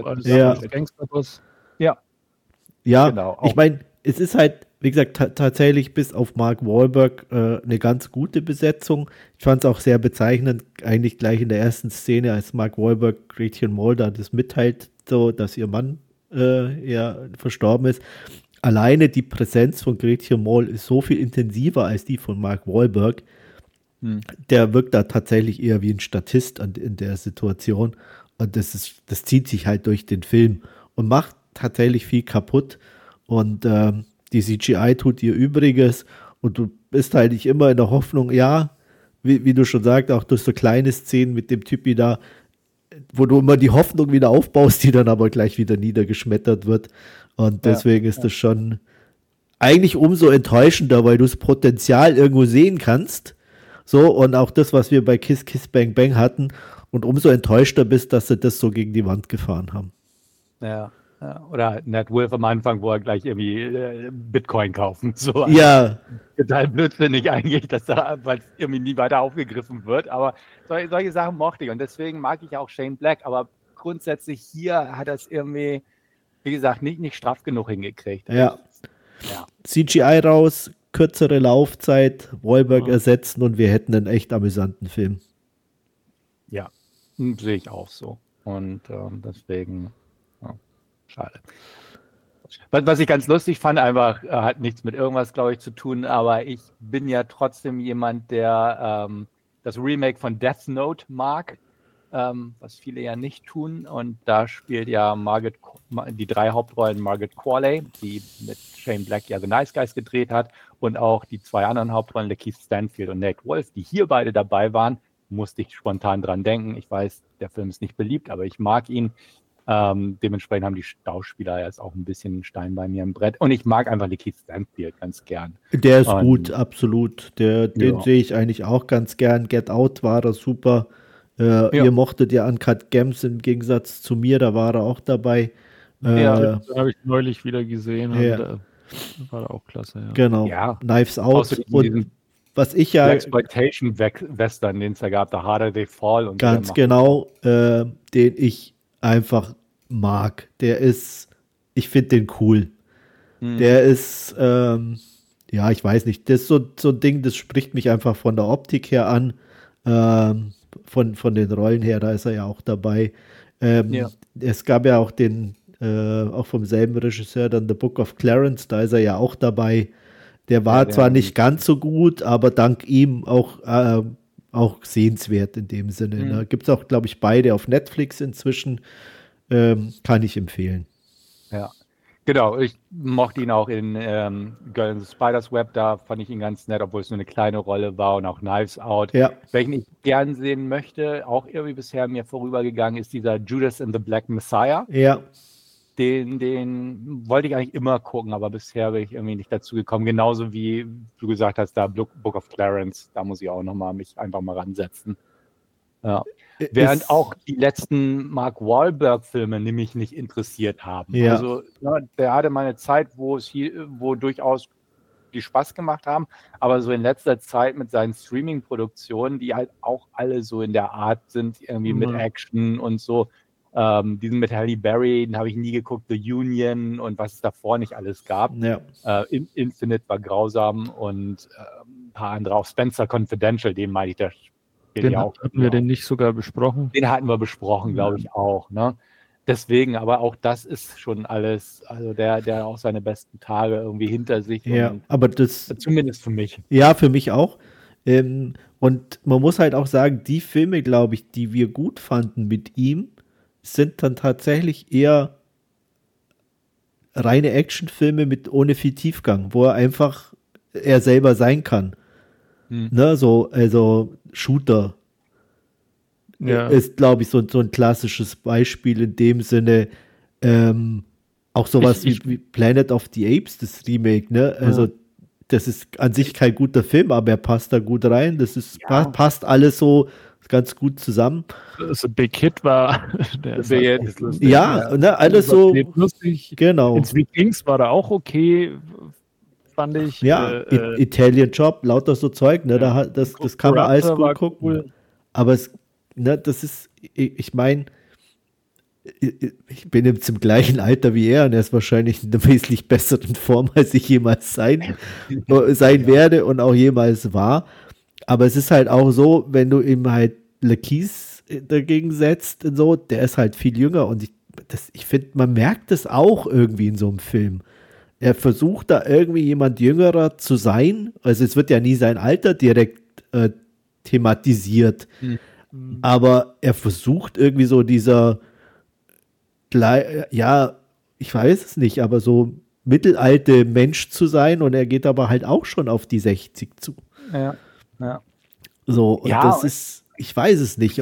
Ja, genau, ich meine, es ist halt, wie gesagt, tatsächlich bis auf Mark Wahlberg eine ganz gute Besetzung. Ich fand es auch sehr bezeichnend, eigentlich gleich in der ersten Szene, als Mark Wahlberg Gretchen Moll da das mitteilt, so, dass ihr Mann verstorben ist. Alleine die Präsenz von Gretchen Moll ist so viel intensiver als die von Mark Wahlberg. Der wirkt da tatsächlich eher wie ein Statist in der Situation. Und das zieht sich halt durch den Film und macht tatsächlich viel kaputt. Und die CGI tut ihr Übriges. Und du bist halt nicht immer in der Hoffnung, wie du schon sagst, auch durch so kleine Szenen mit dem Typi da, wo du immer die Hoffnung wieder aufbaust, die dann aber gleich wieder niedergeschmettert wird. Und deswegen ist das schon eigentlich umso enttäuschender, weil du das Potenzial irgendwo sehen kannst. So, und auch das, was wir bei Kiss Kiss Bang Bang hatten, und umso enttäuschter bist, dass sie das so gegen die Wand gefahren haben. Ja. Oder Ned Wolf am Anfang, wo er gleich irgendwie Bitcoin kaufen. So, total blödsinnig eigentlich, weil es irgendwie nie weiter aufgegriffen wird. Aber solche Sachen mochte ich. Und deswegen mag ich auch Shane Black. Aber grundsätzlich hier hat er es irgendwie, wie gesagt, nicht straff genug hingekriegt. Ja. CGI raus, kürzere Laufzeit, Wahlberg ersetzen und wir hätten einen echt amüsanten Film. Ja, sehe ich auch so. Und deswegen, schade. Was ich ganz lustig fand, einfach hat nichts mit irgendwas, glaube ich, zu tun, aber ich bin ja trotzdem jemand, der das Remake von Death Note mag. was viele ja nicht tun. Und da spielt ja die 3 Hauptrollen Margaret Qualley, die mit Shane Black ja The Nice Guys gedreht hat, und auch die 2 anderen Hauptrollen, Lakeith Stanfield und Nate Wolff, die hier beide dabei waren, musste ich spontan dran denken. Ich weiß, der Film ist nicht beliebt, aber ich mag ihn. Dementsprechend haben die Schauspieler jetzt auch ein bisschen einen Stein bei mir im Brett. Und ich mag einfach Lakeith Stanfield ganz gern. Der ist gut, absolut. Den sehe ich eigentlich auch ganz gern. Get Out war er super. Ihr mochtet ja Uncut Gems im Gegensatz zu mir, da war er auch dabei. Das habe ich neulich wieder gesehen. Ja. Und, war auch klasse. Ja. Genau. Ja. Knives Out. Und was ich ja. Exploitation-Western, den es da gab, The Harder They Fall. Und ganz genau, den ich einfach mag. Ich finde den cool. Der ist, ich weiß nicht, das ist so ein Ding, das spricht mich einfach von der Optik her an. Von den Rollen her, da ist er ja auch dabei. Es gab ja auch auch vom selben Regisseur dann The Book of Clarence, da ist er ja auch dabei. Der war zwar nicht ganz so gut, aber dank ihm auch sehenswert in dem Sinne. Da gibt es auch, glaube ich, beide auf Netflix inzwischen. Kann ich empfehlen. Ja. Genau, ich mochte ihn auch in Girl in the Spider's Web, da fand ich ihn ganz nett, obwohl es nur eine kleine Rolle war, und auch Knives Out. Ja. Welchen ich gern sehen möchte, auch irgendwie bisher mir vorübergegangen, ist dieser Judas and the Black Messiah. Ja. Den wollte ich eigentlich immer gucken, aber bisher bin ich irgendwie nicht dazu gekommen. Genauso wie du gesagt hast, da Book of Clarence, da muss ich auch nochmal mich einfach mal ransetzen. Ja. Während auch die letzten Mark Wahlberg-Filme nämlich nicht interessiert haben. Ja. Also der hatte mal eine Zeit, wo durchaus die Spaß gemacht haben, aber so in letzter Zeit mit seinen Streaming-Produktionen, die halt auch alle so in der Art sind, irgendwie mit Action und so. Diesen mit Halle Berry, den habe ich nie geguckt, The Union und was es davor nicht alles gab. Ja. Infinite war grausam und ein paar andere, auch Spencer Confidential, den meine ich, der hatten wir den nicht sogar besprochen? Den hatten wir besprochen, glaube ich auch. Ne? Deswegen, aber auch das ist schon alles, also der auch seine besten Tage irgendwie hinter sich. Ja, aber das. Zumindest für mich. Ja, für mich auch. Und man muss halt auch sagen, die Filme, glaube ich, die wir gut fanden mit ihm, sind dann tatsächlich eher reine Actionfilme ohne viel Tiefgang, wo er selber sein kann. Ne, also Shooter ist, glaube ich, so ein klassisches Beispiel in dem Sinne. Auch sowas wie Planet of the Apes, das Remake, ne? Also das ist an sich kein guter Film, aber er passt da gut rein. Das ist passt alles so ganz gut zusammen. Also Big Hit war ist lustig. Ja, ne, alles so lustig. Genau. In Sweet Kings war er auch okay, fand ich. Ja, Italian Job, lauter so Zeug, ne, das kann man alles gut gucken. Cool. Aber das ist, ich meine, ich bin jetzt im gleichen Alter wie er und er ist wahrscheinlich in einer wesentlich besseren Form, als ich jemals sein werde und auch jemals war. Aber es ist halt auch so, wenn du ihm halt Lakeith dagegen setzt und so, der ist halt viel jünger und ich finde, man merkt das auch irgendwie in so einem Film. Er versucht da irgendwie jemand Jüngerer zu sein. Also es wird ja nie sein Alter direkt thematisiert. Aber er versucht irgendwie so dieser, ja, ich weiß es nicht, aber so mittelalte Mensch zu sein und er geht aber halt auch schon auf die 60 zu. Ja. So, und das ist, ich weiß es nicht,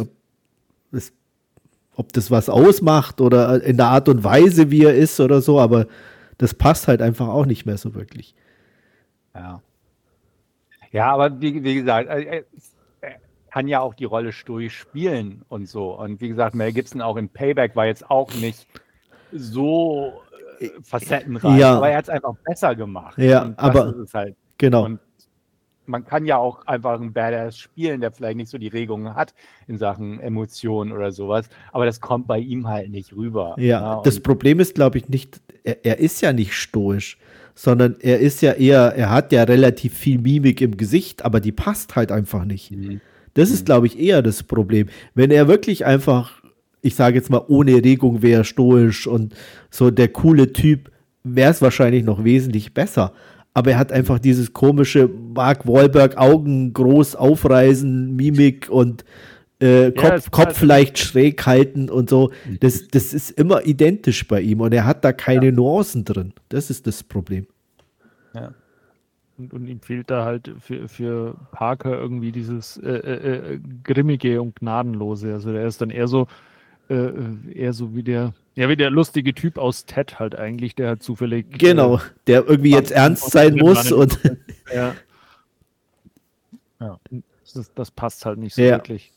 ob das was ausmacht oder in der Art und Weise, wie er ist oder so, aber das passt halt einfach auch nicht mehr so wirklich. Ja. Ja, aber wie gesagt, er kann ja auch die Rolle durchspielen und so. Und wie gesagt, Mel Gibson auch in Payback war jetzt auch nicht so facettenreich, aber er hat es einfach besser gemacht. Ja, und aber das ist es halt. Genau. Und man kann ja auch einfach einen Badass spielen, der vielleicht nicht so die Regungen hat in Sachen Emotionen oder sowas, aber das kommt bei ihm halt nicht rüber. Ja, das Problem ist, glaube ich, nicht, er ist ja nicht stoisch, sondern er ist ja eher, er hat ja relativ viel Mimik im Gesicht, aber die passt halt einfach nicht. Das ist, glaube ich, eher das Problem. Wenn er wirklich einfach, ich sage jetzt mal, ohne Regung wäre, stoisch und so der coole Typ, wäre es wahrscheinlich noch wesentlich besser. Aber er hat einfach dieses komische Mark Wahlberg Augen groß aufreißen, Mimik und Kopf leicht schräg halten und so. Das ist immer identisch bei ihm und er hat da keine Nuancen drin. Das ist das Problem. Ja. Und ihm fehlt da halt für Parker irgendwie dieses Grimmige und Gnadenlose. Also der ist dann eher so wie der lustige Typ aus Ted halt eigentlich, der halt zufällig Genau, der irgendwie jetzt ernst sein muss und ja. Ja. Das passt halt nicht so Ja. wirklich.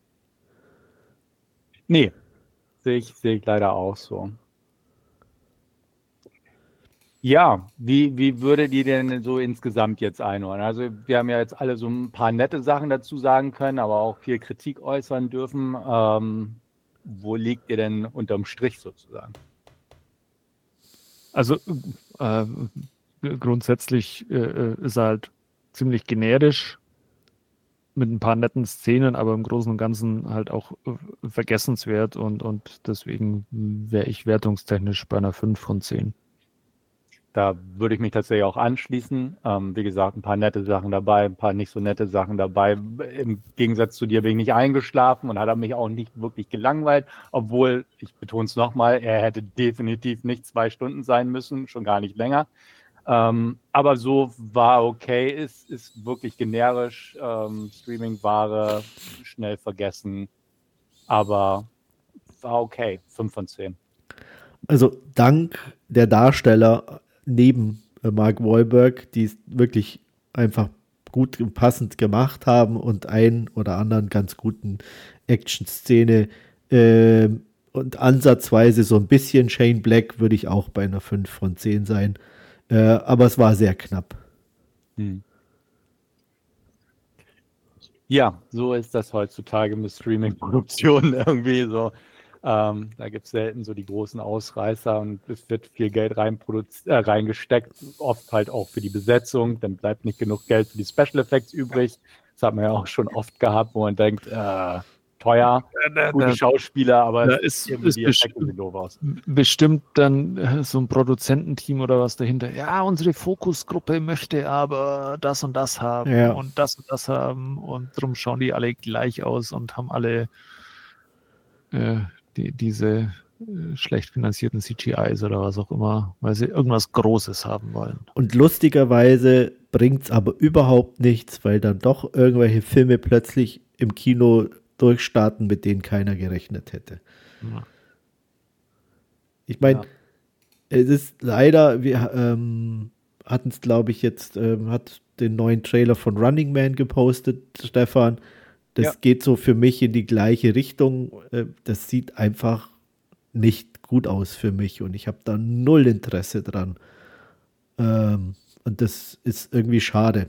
Nee, sehe ich leider auch so. Ja, wie würdet ihr denn so insgesamt jetzt einordnen? Also wir haben ja jetzt alle so ein paar nette Sachen dazu sagen können, aber auch viel Kritik äußern dürfen. Wo liegt ihr denn unterm Strich sozusagen? Also grundsätzlich ist er halt ziemlich generisch mit ein paar netten Szenen, aber im Großen und Ganzen halt auch vergessenswert und deswegen wäre ich wertungstechnisch bei einer 5 von 10. Da würde ich mich tatsächlich auch anschließen. Wie gesagt, ein paar nette Sachen dabei, ein paar nicht so nette Sachen dabei. Im Gegensatz zu dir bin ich nicht eingeschlafen und hat er mich auch nicht wirklich gelangweilt, obwohl, ich betone es nochmal, er hätte definitiv nicht 2 Stunden sein müssen, schon gar nicht länger. Aber so war okay, ist wirklich generisch, Streaming-Ware, schnell vergessen, aber war okay, 5 von 10. also dank der Darsteller neben Mark Wahlberg, die es wirklich einfach gut und passend gemacht haben und einen oder anderen ganz guten Action-Szene und ansatzweise so ein bisschen Shane Black würde ich auch bei einer 5 von 10 sein. Aber es war sehr knapp. Ja, so ist das heutzutage mit Streaming-Produktionen irgendwie so. Da gibt es selten so die großen Ausreißer und es wird viel Geld reingesteckt, oft halt auch für die Besetzung. Dann bleibt nicht genug Geld für die Special Effects übrig. Das hat man ja auch schon oft gehabt, wo man denkt, teuer, gute Schauspieler, aber irgendwie die Effekte sehen doof aus. Bestimmt dann so ein Produzententeam oder was dahinter. Ja, unsere Fokusgruppe möchte aber das und das haben und das haben und drum schauen die alle gleich aus und haben alle diese schlecht finanzierten CGIs oder was auch immer, weil sie irgendwas Großes haben wollen. Und lustigerweise bringt es aber überhaupt nichts, weil dann doch irgendwelche Filme plötzlich im Kino durchstarten, mit denen keiner gerechnet hätte. Ja. Ich meine, es ist leider, wir hatten es, glaube ich, jetzt, hat den neuen Trailer von Running Man gepostet, Stefan. Das geht so für mich in die gleiche Richtung. Das sieht einfach nicht gut aus für mich und ich habe da null Interesse dran. Und das ist irgendwie schade.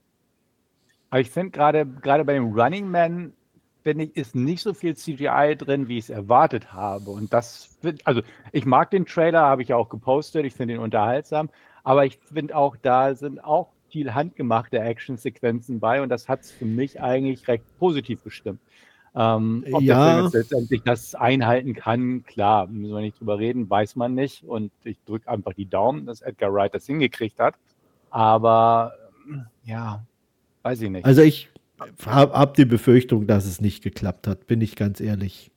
Aber ich finde gerade bei dem Running Man, finde ich, ist nicht so viel CGI drin, wie ich es erwartet habe. Und also ich mag den Trailer, habe ich ja auch gepostet, ich finde ihn unterhaltsam, aber ich finde auch, da sind auch viel handgemachte Actionsequenzen bei und das hat es für mich eigentlich recht positiv gestimmt. Ob der Film jetzt letztendlich das einhalten kann, klar, müssen wir nicht drüber reden, weiß man nicht. Und ich drücke einfach die Daumen, dass Edgar Wright das hingekriegt hat. Aber ja, weiß ich nicht. Also ich habe die Befürchtung, dass es nicht geklappt hat, bin ich ganz ehrlich.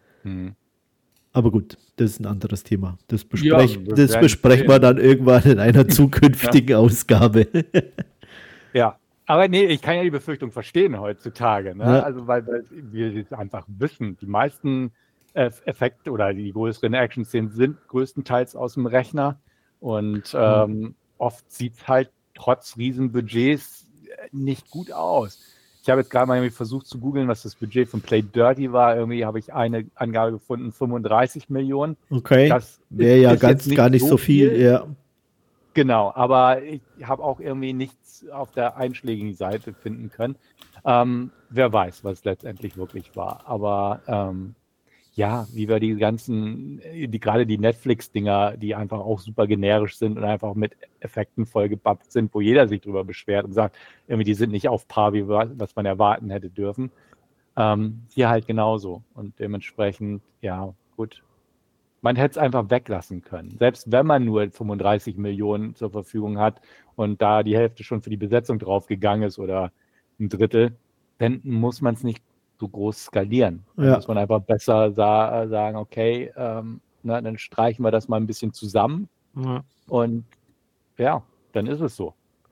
Aber gut, das ist ein anderes Thema. Das besprechen wir dann irgendwann in einer zukünftigen Ausgabe. Ja, aber nee, ich kann ja die Befürchtung verstehen heutzutage. Ne? Ja. Also weil wir es einfach wissen, die meisten Effekte oder die größeren Action-Szenen sind größtenteils aus dem Rechner. Und oft sieht es halt trotz Riesenbudgets nicht gut aus. Ich habe jetzt gerade mal versucht zu googeln, was das Budget von Play Dirty war. Irgendwie habe ich eine Angabe gefunden, 35 Millionen. Okay, das wäre ja gar nicht so viel. Ja. Genau, aber ich habe auch irgendwie nichts auf der einschlägigen Seite finden können. Wer weiß, was letztendlich wirklich war. Aber ja, wie wir die ganzen, gerade die Netflix-Dinger, die einfach auch super generisch sind und einfach mit Effekten vollgebappt sind, wo jeder sich drüber beschwert und sagt, irgendwie die sind nicht auf Par, wie was man erwarten hätte dürfen. Hier halt genauso. Und dementsprechend, ja, gut. Man hätte es einfach weglassen können. Selbst wenn man nur 35 Millionen zur Verfügung hat und da die Hälfte schon für die Besetzung draufgegangen ist oder ein Drittel, dann muss man es nicht so groß skalieren. Da Ja. muss man einfach besser sagen, okay, dann streichen wir das mal ein bisschen zusammen Ja. und ja, dann ist es so.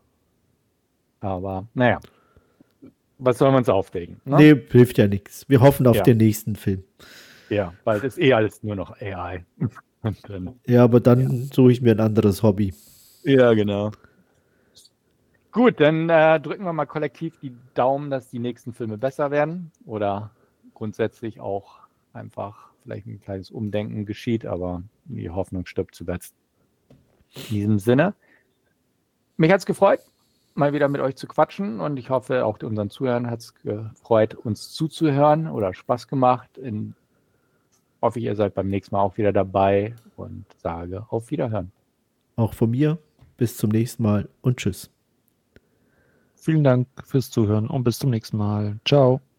Aber naja, was soll man uns aufregen? Ne? Nee, hilft ja nichts. Wir hoffen auf Ja. den nächsten Film. Ja, bald ist alles nur noch AI. Und dann, Ja, aber dann suche ich mir ein anderes Hobby. ja, genau. Gut, dann drücken wir mal kollektiv die Daumen, dass die nächsten Filme besser werden oder grundsätzlich auch einfach vielleicht ein kleines Umdenken geschieht, aber die Hoffnung stirbt zuletzt. In diesem Sinne, mich hat es gefreut, mal wieder mit euch zu quatschen und ich hoffe, auch unseren Zuhörern hat es gefreut, uns zuzuhören oder Spaß gemacht. Hoffe ich, ihr seid beim nächsten Mal auch wieder dabei und sage auf Wiederhören. Auch von mir. Bis zum nächsten Mal und tschüss. Vielen Dank fürs Zuhören und bis zum nächsten Mal. Ciao.